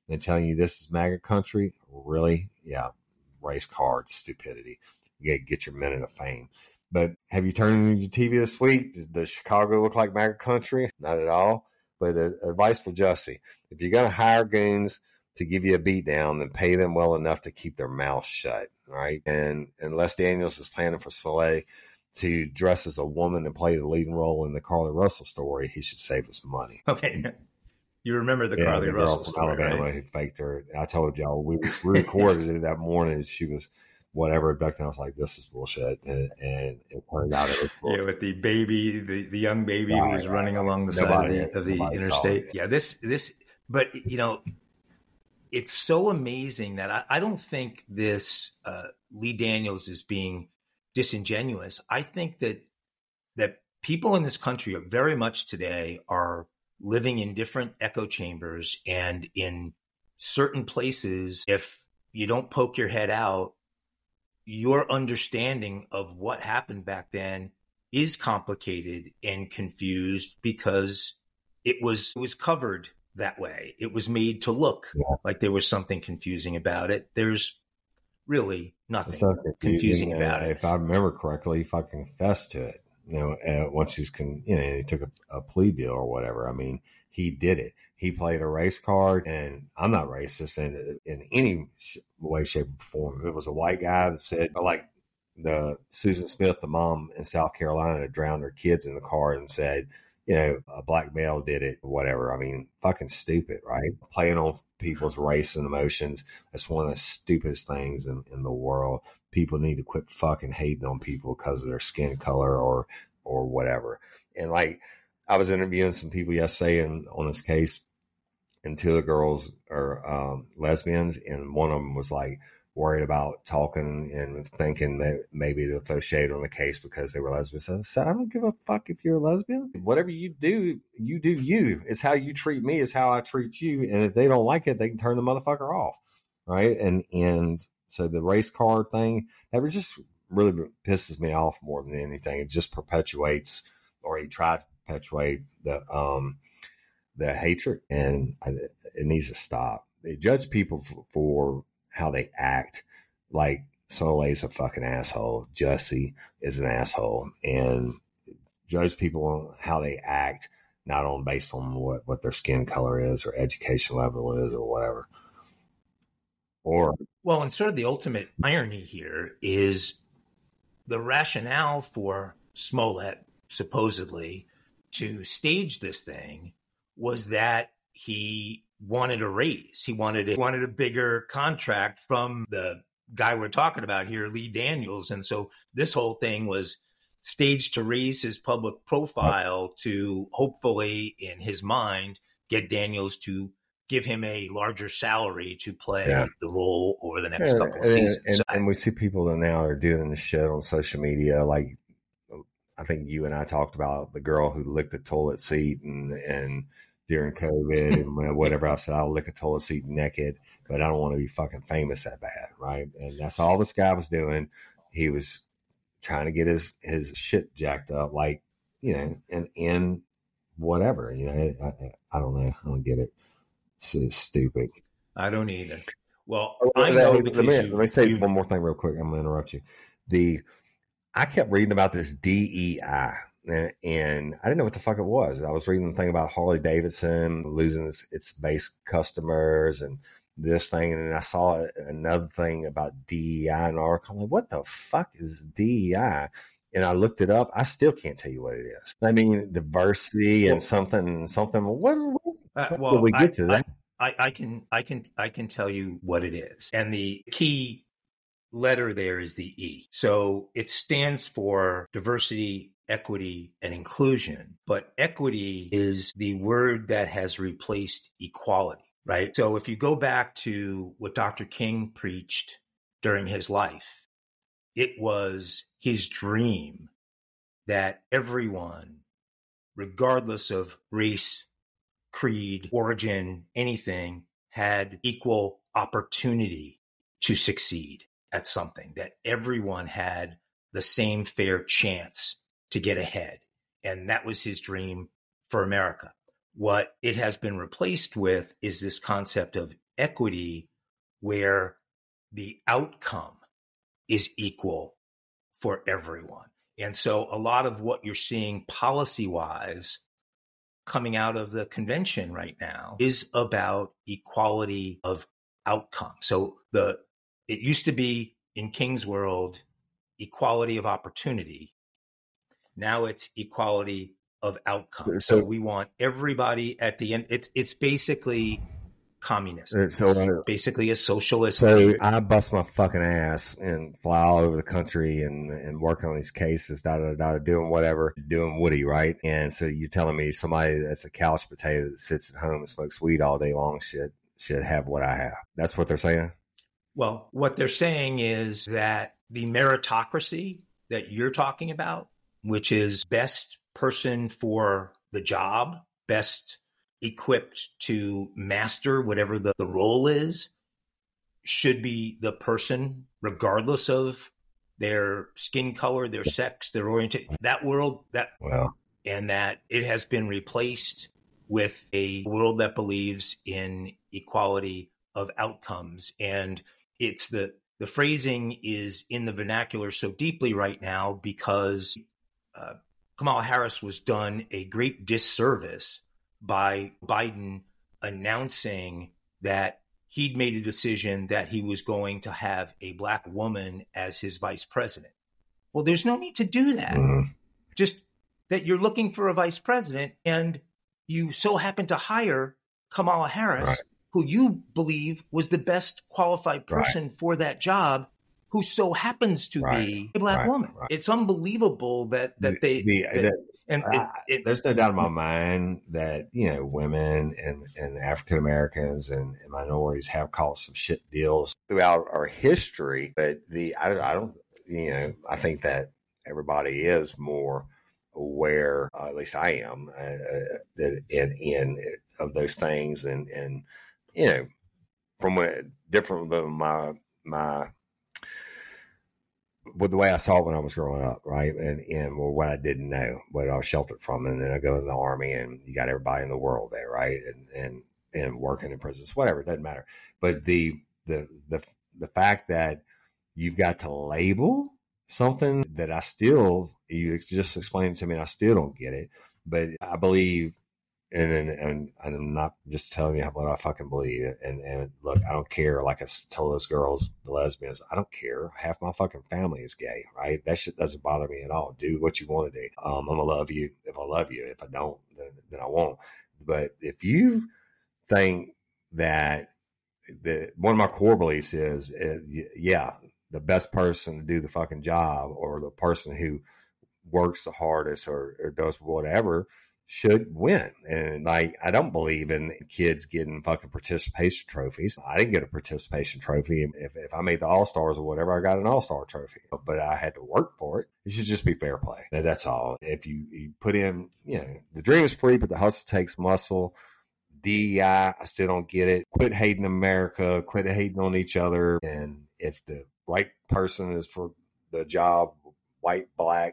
Speaker 3: and telling you this is MAGA country, really? Yeah, race card stupidity. You get, get your minute of fame. But have you turned on your T V this week? Does Chicago look like MAGA country? Not at all. But uh, advice for Jussie, if you're going to hire goons to give you a beat down, then pay them well enough to keep their mouths shut, right? And unless Daniels is planning for Soleil to dress as a woman and play the leading role in the Carly Russell story, he should save his money.
Speaker 2: Okay. You remember the
Speaker 3: yeah,
Speaker 2: Carly
Speaker 3: the
Speaker 2: Russell
Speaker 3: girl from
Speaker 2: story,
Speaker 3: Alabama
Speaker 2: right?
Speaker 3: who faked her. I told y'all, we, we recorded it that morning. She was whatever. Back then I was like, this is bullshit. And, and it turned out it was bullshit.
Speaker 2: Yeah, with the baby, the, the young baby
Speaker 3: right,
Speaker 2: who was
Speaker 3: right,
Speaker 2: running
Speaker 3: right.
Speaker 2: along the
Speaker 3: Nobody,
Speaker 2: side of the, of the interstate.
Speaker 3: It.
Speaker 2: Yeah, this, this, but you know, it's so amazing that I, I don't think this uh, Lee Daniels is being disingenuous. I think that that people in this country are very much today are living in different echo chambers, and in certain places, if you don't poke your head out, your understanding of what happened back then is complicated and confused because it was it was covered that way. It was made to look yeah. like there was something confusing about it. There's really nothing confusing, confusing about it.
Speaker 3: If I remember correctly, if I confessed to it, you know, uh, once he's con, you know, he took a, a plea deal or whatever. I mean, he did it. He played a race card, and I'm not racist in in any way, shape, or form. If it was a white guy that said, like the Susan Smith, the mom in South Carolina, that drowned her kids in the car and said, you know, a black male did it, whatever. I mean, fucking stupid, right? Playing on people's race and emotions. That's one of the stupidest things in, in the world. People need to quit fucking hating on people because of their skin color or or whatever. And like, I was interviewing some people yesterday and on this case, and two of the girls are um, lesbians, and one of them was like worried about talking and thinking that maybe to throw shade on the case because they were lesbians. I said, I don't give a fuck if you're a lesbian. Whatever you do, you do you. It's how you treat me is how I treat you. And if they don't like it, they can turn the motherfucker off, right? And and so the race card thing, that just really pisses me off more than anything. It just perpetuates, or he tried to perpetuate the um the hatred, and it needs to stop. They judge people for, for how they act. Like Soleil's a fucking asshole. Jussie is an asshole, and judge people on how they act, not on based on what, what their skin color is or education level is or whatever. Or
Speaker 2: well, and sort of the ultimate irony here is the rationale for Smollett supposedly to stage this thing was that he wanted a raise. He wanted a, wanted a bigger contract from the guy we're talking about here, Lee Daniels. And so this whole thing was staged to raise his public profile to hopefully, in his mind, get Daniels to give him a larger salary to play yeah. the role over the next yeah, couple of
Speaker 3: and,
Speaker 2: seasons.
Speaker 3: And,
Speaker 2: so
Speaker 3: and we see people that now are doing this shit on social media. Like, I think you and I talked about the girl who licked the toilet seat and, and during COVID and whatever. I said, I'll lick a toilet seat naked, but I don't want to be fucking famous that bad. Right. And that's all this guy was doing. He was trying to get his, his shit jacked up, like, you know, and, and whatever, you know, I, I don't know. I don't get it. It's stupid.
Speaker 2: I don't either. Well,
Speaker 3: oh,
Speaker 2: I know because
Speaker 3: let me,
Speaker 2: you,
Speaker 3: let me say
Speaker 2: you,
Speaker 3: one more thing real quick. I'm going to interrupt you. The, I kept reading about this D E I. And I didn't know what the fuck it was. I was reading the thing about Harley Davidson losing its, its base customers and this thing. And then I saw another thing about D E I in an article. I'm like, what the fuck is D E I? And I looked it up. I still can't tell you what it is. I mean, diversity and something, something. What, what
Speaker 2: uh, well,
Speaker 3: did we get
Speaker 2: I,
Speaker 3: to that?
Speaker 2: I, I can, I can, I can tell you what it is. And the key letter there is the E. So it stands for diversity, equity, and inclusion. But equity is the word that has replaced equality, right? So if you go back to what Doctor King preached during his life, it was his dream that everyone, regardless of race, creed, origin, anything, had equal opportunity to succeed at something, that everyone had the same fair chance to get ahead. And that was his dream for America. What it has been replaced with is this concept of equity where the outcome is equal for everyone. And so a lot of what you're seeing policy-wise coming out of the convention right now is about equality of outcome. So the it used to be in King's world, equality of opportunity. Now it's equality of outcome. So, so we want everybody at the end. It's it's basically communism.
Speaker 3: So
Speaker 2: it's basically a socialist.
Speaker 3: So
Speaker 2: theory.
Speaker 3: I bust my fucking ass and fly all over the country and, and work on these cases, da da da, doing whatever, doing Woody, right? And so you're telling me somebody that's a couch potato that sits at home and smokes weed all day long should should have what I have. That's what they're saying?
Speaker 2: Well, what they're saying is that the meritocracy that you're talking about, which is best person for the job, best equipped to master whatever the, the role is, should be the person, regardless of their skin color, their sex, their orientation, that world, that,
Speaker 3: well,
Speaker 2: and that it has been replaced with a world that believes in equality of outcomes. And it's the, the phrasing is in the vernacular so deeply right now because uh, Kamala Harris was done a great disservice by Biden announcing that he'd made a decision that he was going to have a black woman as his vice president. Well, there's no need to do that.
Speaker 3: Mm-hmm.
Speaker 2: Just that you're looking for a vice president and you so happen to hire Kamala Harris,
Speaker 3: right,
Speaker 2: who you believe was the best qualified person
Speaker 3: right,
Speaker 2: for that job, who so happens to
Speaker 3: right,
Speaker 2: be a black
Speaker 3: right,
Speaker 2: woman.
Speaker 3: Right.
Speaker 2: It's unbelievable that that they
Speaker 3: the,
Speaker 2: that,
Speaker 3: that,
Speaker 2: and
Speaker 3: I,
Speaker 2: it, it,
Speaker 3: there's no doubt in my mind that, you know, women and, and African Americans and, and minorities have caused some shit deals throughout our history. But the I, I don't, you know, I think that everybody is more aware, uh, at least I am, uh, that in in of those things, and and you know, from what different than my my. with the way I saw it when I was growing up, right? And, and well, what I didn't know, what I was sheltered from. And then I go in the army and you got everybody in the world there, right? And, and, and working in prisons, whatever, it doesn't matter. But the, the, the, the fact that you've got to label something that I still, you just explained it to me and I still don't get it. But I believe, and, and, and I'm not just telling you what I fucking believe. And, and look, I don't care. Like I told those girls, the lesbians, I don't care. Half my fucking family is gay, right? That shit doesn't bother me at all. Do what you want to do. Um, I'm gonna love you if I love you. If I don't, then, then I won't. But if you think that the, one of my core beliefs is, is, yeah, the best person to do the fucking job or the person who works the hardest or, or does whatever should win. And like, I don't believe in kids getting fucking participation trophies. I didn't get a participation trophy. If, if I made the All-Stars or whatever, I got an All-Star trophy, but I had to work for it. It should just be fair play. That's all. If you, you put in, you know, the dream is free, but the hustle takes muscle. D E I, I still don't get it. Quit hating America, quit hating on each other. And if the right person is for the job, white, black,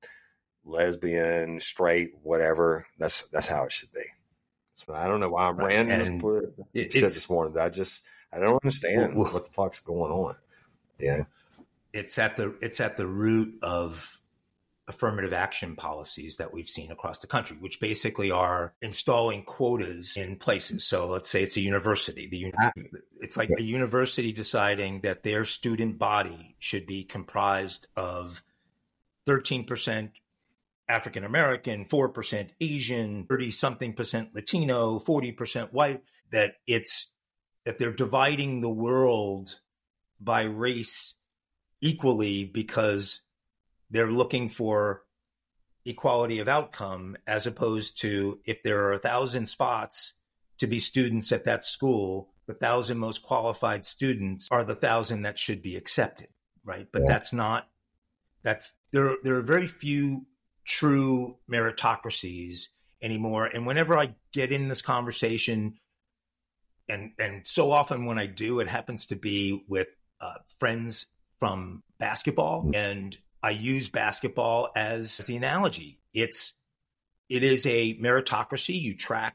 Speaker 3: lesbian, straight, whatever, that's that's how it should be. So I don't know why I ran this, it, said this morning. I just I don't understand well, what the fuck's going on. Yeah,
Speaker 2: it's at the it's at the root of affirmative action policies that we've seen across the country, which basically are installing quotas in places. So let's say it's a university. The it's like a university deciding that their student body should be comprised of thirteen percent African American, four percent Asian, thirty something percent Latino, forty percent white, that it's that they're dividing the world by race equally because they're looking for equality of outcome, as opposed to if there are a thousand spots to be students at that school, the thousand most qualified students are the thousand that should be accepted, right? But yeah. that's not, that's, there, there are very few true meritocracies anymore. And whenever I get in this conversation, and and so often when I do, it happens to be with uh, friends from basketball, and I use basketball as the analogy. It's it is a meritocracy. You track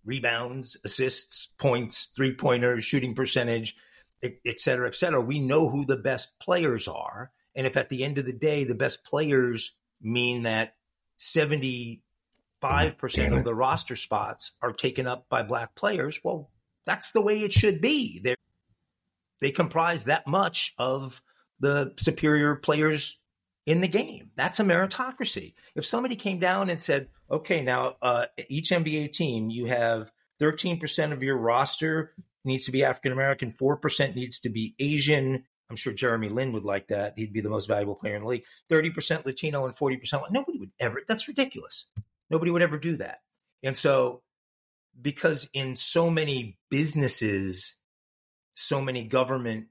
Speaker 2: rebounds, assists, points, three-pointers, shooting percentage, et cetera, et cetera. We know who the best players are. And if at the end of the day, the best players mean that seventy-five percent of the roster spots are taken up by black players, well, that's the way it should be. They're, they comprise that much of the superior players in the game. That's a meritocracy. If somebody came down and said, okay, now uh, each N B A team, you have thirteen percent of your roster needs to be African-American, four percent needs to be Asian. I'm sure Jeremy Lin would like that. He'd be the most valuable player in the league. thirty percent Latino and forty percent. Nobody would ever, that's ridiculous. Nobody would ever do that. And so, because in so many businesses, so many government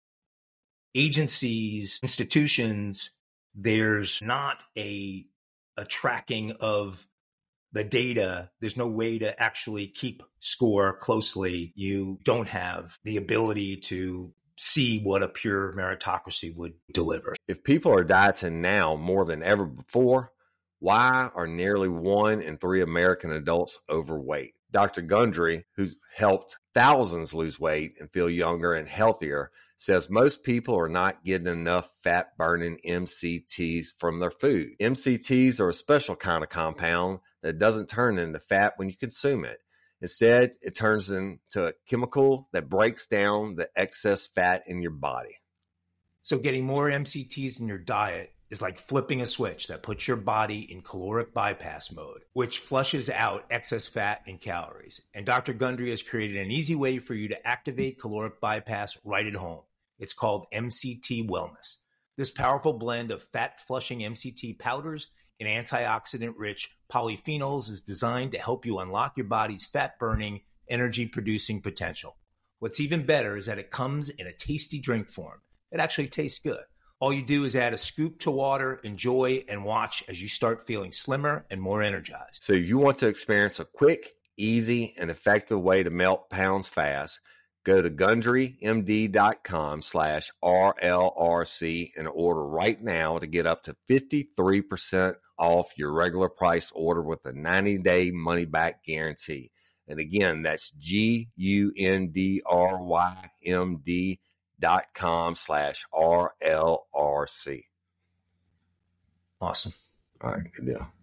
Speaker 2: agencies, institutions, there's not a, a tracking of the data. There's no way to actually keep score closely. You don't have the ability to see what a pure meritocracy would deliver.
Speaker 3: If people are dieting now more than ever before, why are nearly one in three American adults overweight? Doctor Gundry, who's helped thousands lose weight and feel younger and healthier, says most people are not getting enough fat-burning M C Ts from their food. M C Ts are a special kind of compound that doesn't turn into fat when you consume it. Instead, it turns into a chemical that breaks down the excess fat in your body.
Speaker 2: So getting more M C Ts in your diet is like flipping a switch that puts your body in caloric bypass mode, which flushes out excess fat and calories. And Doctor Gundry has created an easy way for you to activate caloric bypass right at home. It's called M C T Wellness. This powerful blend of fat-flushing M C T powders and antioxidant-rich polyphenols is designed to help you unlock your body's fat-burning, energy-producing potential. What's even better is that it comes in a tasty drink form. It actually tastes good. All you do is add a scoop to water, enjoy, and watch as you start feeling slimmer and more energized.
Speaker 3: So if you want to experience a quick, easy, and effective way to melt pounds fast, go to GundryMD.com slash RLRC and order right now to get up to fifty-three percent off your regular price order with a ninety-day money-back guarantee. And again, that's G-U-N-D-R-Y-M-D dot com slash R-L-R-C.
Speaker 2: Awesome.
Speaker 3: All right, good deal.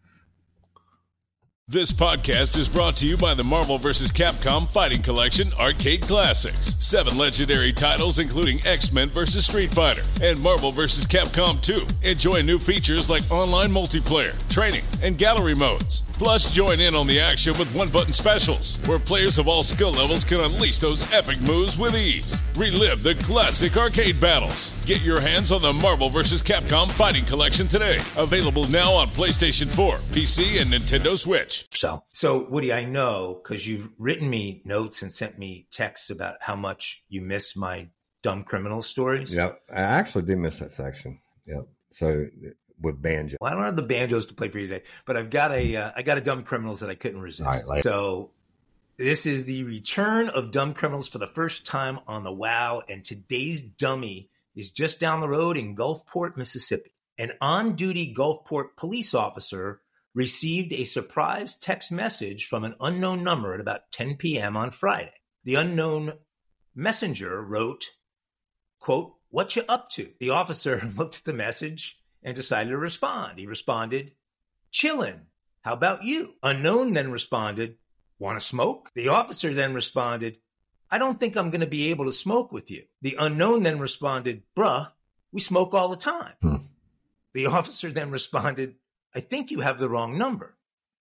Speaker 1: This podcast is brought to you by the Marvel versus. Capcom Fighting Collection Arcade Classics. Seven legendary titles including X-Men versus. Street Fighter and Marvel versus. Capcom two. Enjoy new features like online multiplayer, training, and gallery modes. Plus, join in on the action with one-button specials, where players of all skill levels can unleash those epic moves with ease. Relive the classic arcade battles. Get your hands on the Marvel versus. Capcom Fighting Collection today. Available now on PlayStation four, P C, and Nintendo Switch.
Speaker 2: So, so Woody, I know because you've written me notes and sent me texts about how much you miss my dumb criminal stories.
Speaker 3: Yep, I actually did miss that section. Yep. So with banjo,
Speaker 2: well, I don't have the banjos to play for you today, but I've got a uh, I got a dumb criminals that I couldn't resist. All right, like- so this is the return of dumb criminals for the first time on the WoW, and today's dummy is just down the road in Gulfport, Mississippi. An on-duty Gulfport police officer received a surprise text message from an unknown number at about ten p.m. on Friday. The unknown messenger wrote, quote, "What you up to?" The officer looked at the message and decided to respond. He responded, "Chillin'. How about you?" Unknown then responded, "Want to smoke?" The officer then responded, "I don't think I'm going to be able to smoke with you." The unknown then responded, "Bruh, we smoke all the time." Hmm. The officer then responded, "I think you have the wrong number."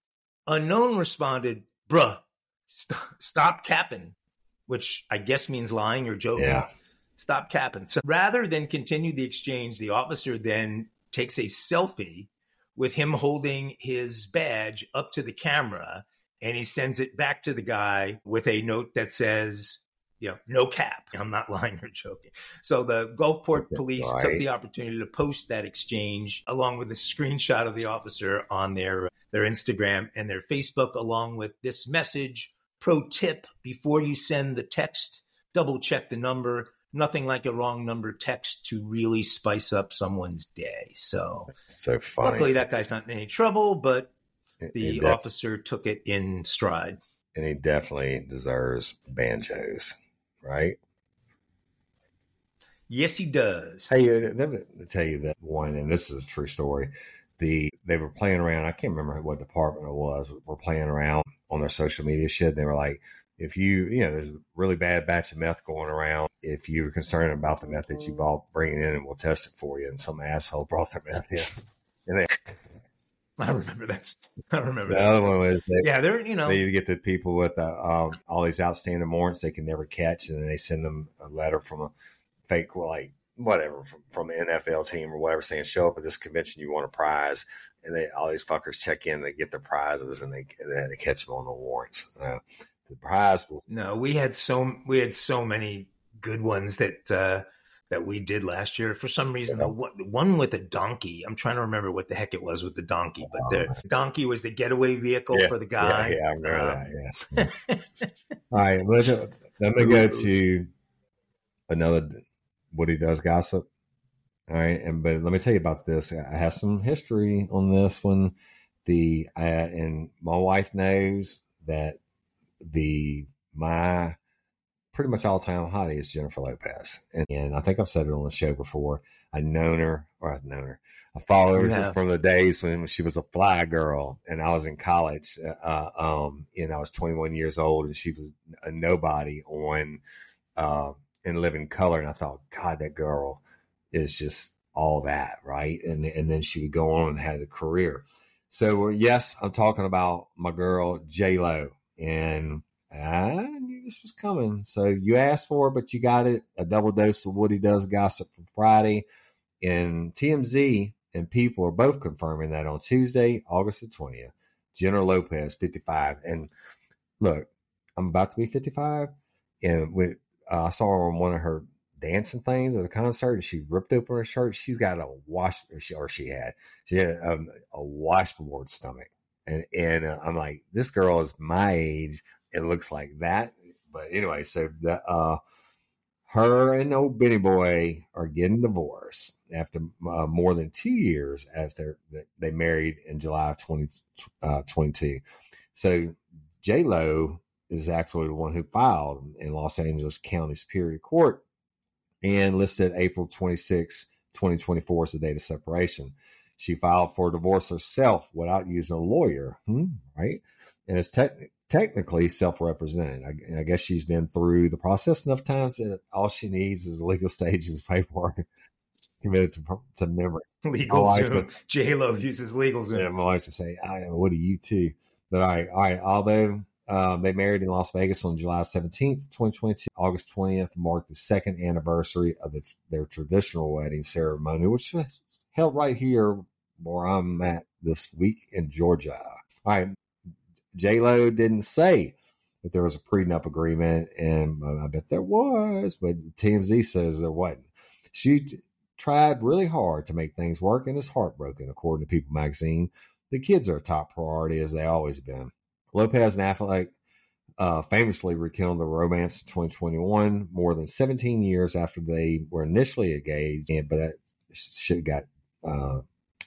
Speaker 2: Unknown responded, "Bruh, st- stop capping," which I guess means lying or joking.
Speaker 3: Yeah.
Speaker 2: Stop capping. So rather than continue the exchange, the officer then takes a selfie with him holding his badge up to the camera, and he sends it back to the guy with a note that says, you know, "No cap. I'm not lying or joking." So the Gulfport police right. took the opportunity to post that exchange along with a screenshot of the officer on their, their Instagram and their Facebook, along with this message. Pro tip: before you send the text, double check the number. Nothing like a wrong number text to really spice up someone's day. So,
Speaker 3: so funny.
Speaker 2: Luckily, that guy's not in any trouble, but the that, officer took it in stride.
Speaker 3: and he definitely deserves banjos, right?
Speaker 2: Yes, he does.
Speaker 3: Hey, uh, let me tell you that one, and this is a true story. The they were playing around. I can't remember what department it was. We're playing around on their social media shit. They were like, if you, you know, there's a really bad batch of meth going around. If you're concerned about the meth that you bought, bring it in and we'll test it for you. And some asshole brought their meth in. And they,
Speaker 2: I remember that. I remember
Speaker 3: the
Speaker 2: that.
Speaker 3: other one was that
Speaker 2: yeah, they're, you know,
Speaker 3: they get the people with uh, um, all these outstanding warrants they can never catch. And then they send them a letter from a fake, like, whatever, from, from an N F L team or whatever, saying, show up at this convention, you want a prize. And they, all these fuckers check in, they get their prizes, and they, and they catch them on the warrants. Uh, the prize was
Speaker 2: no, we had so, we had so many good ones that, uh, that we did last year. For some reason, yeah. the, one, the one with the donkey, I'm trying to remember what the heck it was with the donkey, but oh, the donkey was the getaway vehicle
Speaker 3: yeah,
Speaker 2: for the guy.
Speaker 3: Yeah, yeah I remember um, that, yeah. All right, let's, let me go to another Woody Does Gossip. All right, and but let me tell you about this. I have some history on this one. The uh, and my wife knows that the my pretty much all time hottie is Jennifer Lopez, and, and I think I've said it on the show before. I've known her, or I've known her. I followed her yeah. from the days when she was a fly girl, and I was in college. Uh, um, and I was twenty-one years old, and she was a nobody on uh, In Living Color. And I thought, God, that girl is just all that, right? And and then she would go on and have a career. So yes, I'm talking about my girl J Lo, and I knew this was coming. So you asked for it, but you got it. A double dose of Woody Does Gossip for Friday. And T M Z and People are both confirming that on Tuesday, August the twentieth, Jennifer Lopez, fifty-five. And look, I'm about to be fifty-five. And when uh, I saw her on one of her dancing things at a concert, and she ripped open her shirt. She's got a wash, or she, or she had, she had um, a washboard stomach. And, and uh, I'm like, this girl is my age. It looks like that. But anyway, so the, uh, her and old Benny Boy are getting divorced after uh, more than two years as they're, they married in July of twenty twenty-two. So J Lo is actually the one who filed in Los Angeles County Superior Court and listed April twenty-sixth, twenty twenty-four as the date of separation. She filed for divorce herself without using a lawyer, hmm, right? And it's te- technically self-represented. I, I guess she's been through the process enough times that all she needs is legal stages of paperwork committed to, to memory.
Speaker 2: Legal Zoom. J-Lo uses legal Zoom.
Speaker 3: Yeah, my wife would say, I, what do you too? But all right, all right. Although um, they married in Las Vegas on July seventeenth, twenty twenty-two, August twentieth marked the second anniversary of the, their traditional wedding ceremony, which was held right here where I'm at this week in Georgia. All right. J-Lo didn't say that there was a prenup agreement, and I bet there was, but T M Z says there wasn't. She t- tried really hard to make things work and is heartbroken, according to People magazine. The kids are a top priority, as they always have been. Lopez and Affleck uh, famously rekindled the romance in twenty twenty-one, more than seventeen years after they were initially engaged, but that shit got uh,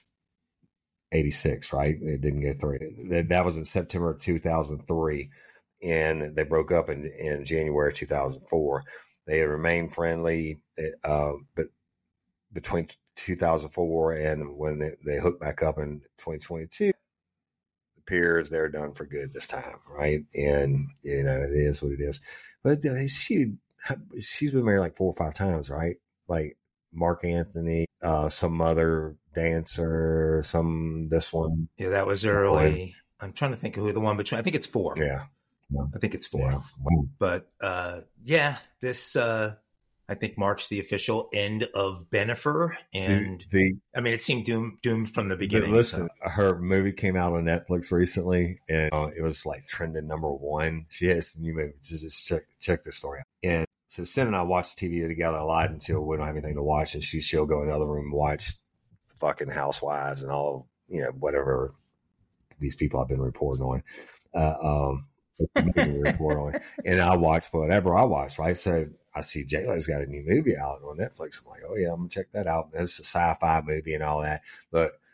Speaker 3: eighty-six, right? It didn't go through. That, that was in September of two thousand three, and they broke up in, in January two thousand four. They had remained friendly, uh, but between two thousand four and when they, they hooked back up in twenty twenty-two, it appears they're done for good this time, right? And, you know, it is what it is. But uh, she, she's been married like four or five times, right? Like Mark Anthony, uh, some other dancer, some, this one.
Speaker 2: Yeah, that was early. I'm trying to think of who the one between, I think it's four.
Speaker 3: Yeah. yeah.
Speaker 2: I think it's four.
Speaker 3: Yeah.
Speaker 2: But, uh, yeah, this, uh, I think marks the official end of Bennifer. And
Speaker 3: the, the
Speaker 2: I mean, it seemed doomed, doomed from the beginning.
Speaker 3: Listen,
Speaker 2: so.
Speaker 3: Her movie came out on Netflix recently, and uh, it was like trending number one. She has a new movie. Just, just check, check this story out. And so Sin and I watch T V together a lot until we don't have anything to watch, and she, she'll go in another room and watch fucking Housewives and all, you know, whatever these people have been reporting on. Uh, um, report on. And I watch whatever I watch, right? So I see J-Lo's got a new movie out on Netflix. I'm like, oh yeah, I'm gonna check that out. It's a sci-fi movie and all that. But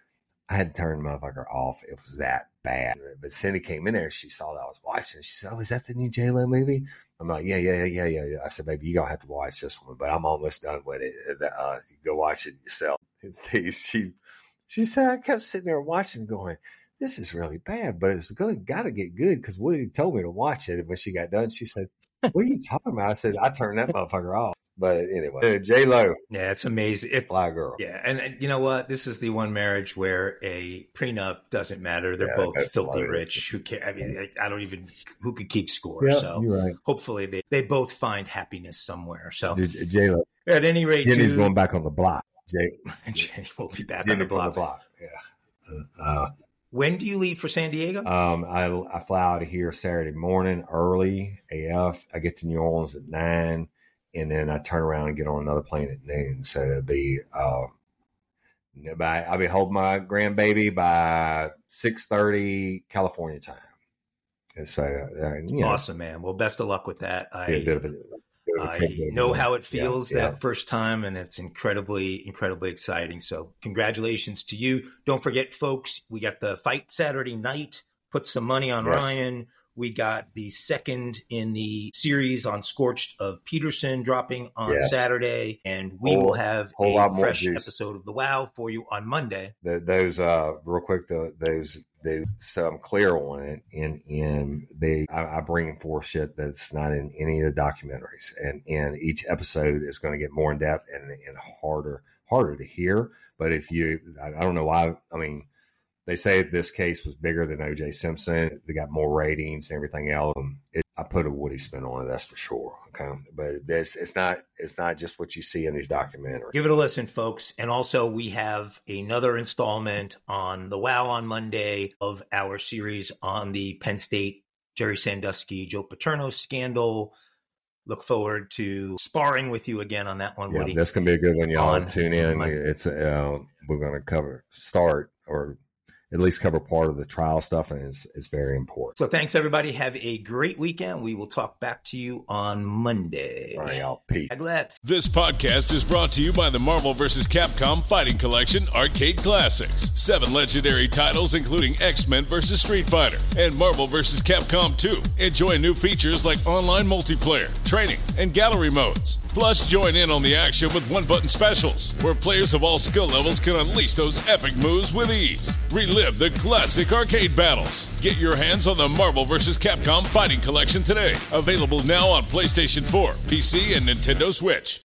Speaker 3: I had to turn the motherfucker off. It was that bad. But Cindy came in there. She saw that I was watching. She said, "Oh, is that the new J-Lo movie?" I'm like, yeah, yeah, yeah, yeah, yeah. I said, "Baby, you're going to have to watch this one." But I'm almost done with it. Uh, you go watch it yourself. She she said, I kept sitting there watching going, this is really bad, but it's going to got to get good because Woody told me to watch it. And when she got done, she said, "What are you talking about?" I said, "I turned that motherfucker off." But anyway, J-Lo.
Speaker 2: Yeah, it's amazing. It,
Speaker 3: Fly girl.
Speaker 2: Yeah, and, and you know what? This is the one marriage where a prenup doesn't matter. They're
Speaker 3: Yeah,
Speaker 2: both
Speaker 3: that's
Speaker 2: filthy
Speaker 3: hilarious.
Speaker 2: rich. Who care? I mean, I don't even who could keep score.
Speaker 3: Yeah,
Speaker 2: so
Speaker 3: you're right.
Speaker 2: hopefully they, they both find happiness somewhere. So
Speaker 3: Dude, J-Lo.
Speaker 2: at any rate,
Speaker 3: Jenny's
Speaker 2: dude,
Speaker 3: going back on the block. J-
Speaker 2: Jenny will be back
Speaker 3: Jenny
Speaker 2: on the
Speaker 3: from
Speaker 2: block.
Speaker 3: the block. Yeah. Uh,
Speaker 2: When do you leave for San Diego?
Speaker 3: um, I I fly out of here Saturday morning early A F. I get to New Orleans at nine, and then I turn around and get on another plane at noon. So it'll be uh, by I'll be holding my grandbaby by six thirty California time. And so uh, you know,
Speaker 2: Awesome, man. Well, best of luck with that.
Speaker 3: be a
Speaker 2: I
Speaker 3: bit of a, bit of a
Speaker 2: I
Speaker 3: trip there.
Speaker 2: know how it feels
Speaker 3: Yeah, yeah.
Speaker 2: that first time, and it's incredibly, incredibly exciting. So congratulations to you. Don't forget, folks, we got the fight Saturday night. Put some money on
Speaker 3: Yes.
Speaker 2: Ryan. We got the second in the series on Scorched of Peterson dropping on
Speaker 3: Yes.
Speaker 2: Saturday, and we
Speaker 3: Whole-
Speaker 2: will have
Speaker 3: whole
Speaker 2: a
Speaker 3: lot more
Speaker 2: fresh
Speaker 3: juice.
Speaker 2: episode of The Wow for you on Monday.
Speaker 3: The, those uh real quick the, those those so I'm clear on it in in they I, I bring forth shit that's not in any of the documentaries, and and each episode is going to get more in depth and and harder harder to hear. But if you I, I don't know why I mean they say this case was bigger than O J Simpson. They got more ratings and everything else. Um, It, I put a Woody spin on it, that's for sure. Okay, but this it's not it's not just what you see in these documentaries.
Speaker 2: Give it a listen, folks. And also, we have another installment on the Wow on Monday of our series on the Penn State Jerry Sandusky, Joe Paterno scandal. Look forward to sparring with you again on that one,
Speaker 3: Yeah,
Speaker 2: Woody.
Speaker 3: that's gonna be a good one, y'all.
Speaker 2: On
Speaker 3: Tune in.
Speaker 2: Monday.
Speaker 3: It's uh, we're gonna cover start or at least cover part of the trial stuff, and it's, it's very important.
Speaker 2: So thanks, everybody. Have a great weekend. We will talk back to you on Monday.
Speaker 3: All right, y'all. Peace.
Speaker 2: Glad.
Speaker 1: This podcast is brought to you by the Marvel versus. Capcom Fighting Collection Arcade Classics. Seven legendary titles including X-Men versus. Street Fighter and Marvel versus. Capcom two. Enjoy new features like online multiplayer, training, and gallery modes. Plus, join in on the action with one-button specials, where players of all skill levels can unleash those epic moves with ease. Relive the classic arcade battles. Get your hands on the Marvel versus. Capcom Fighting Collection today. Available now on PlayStation four, P C, and Nintendo Switch.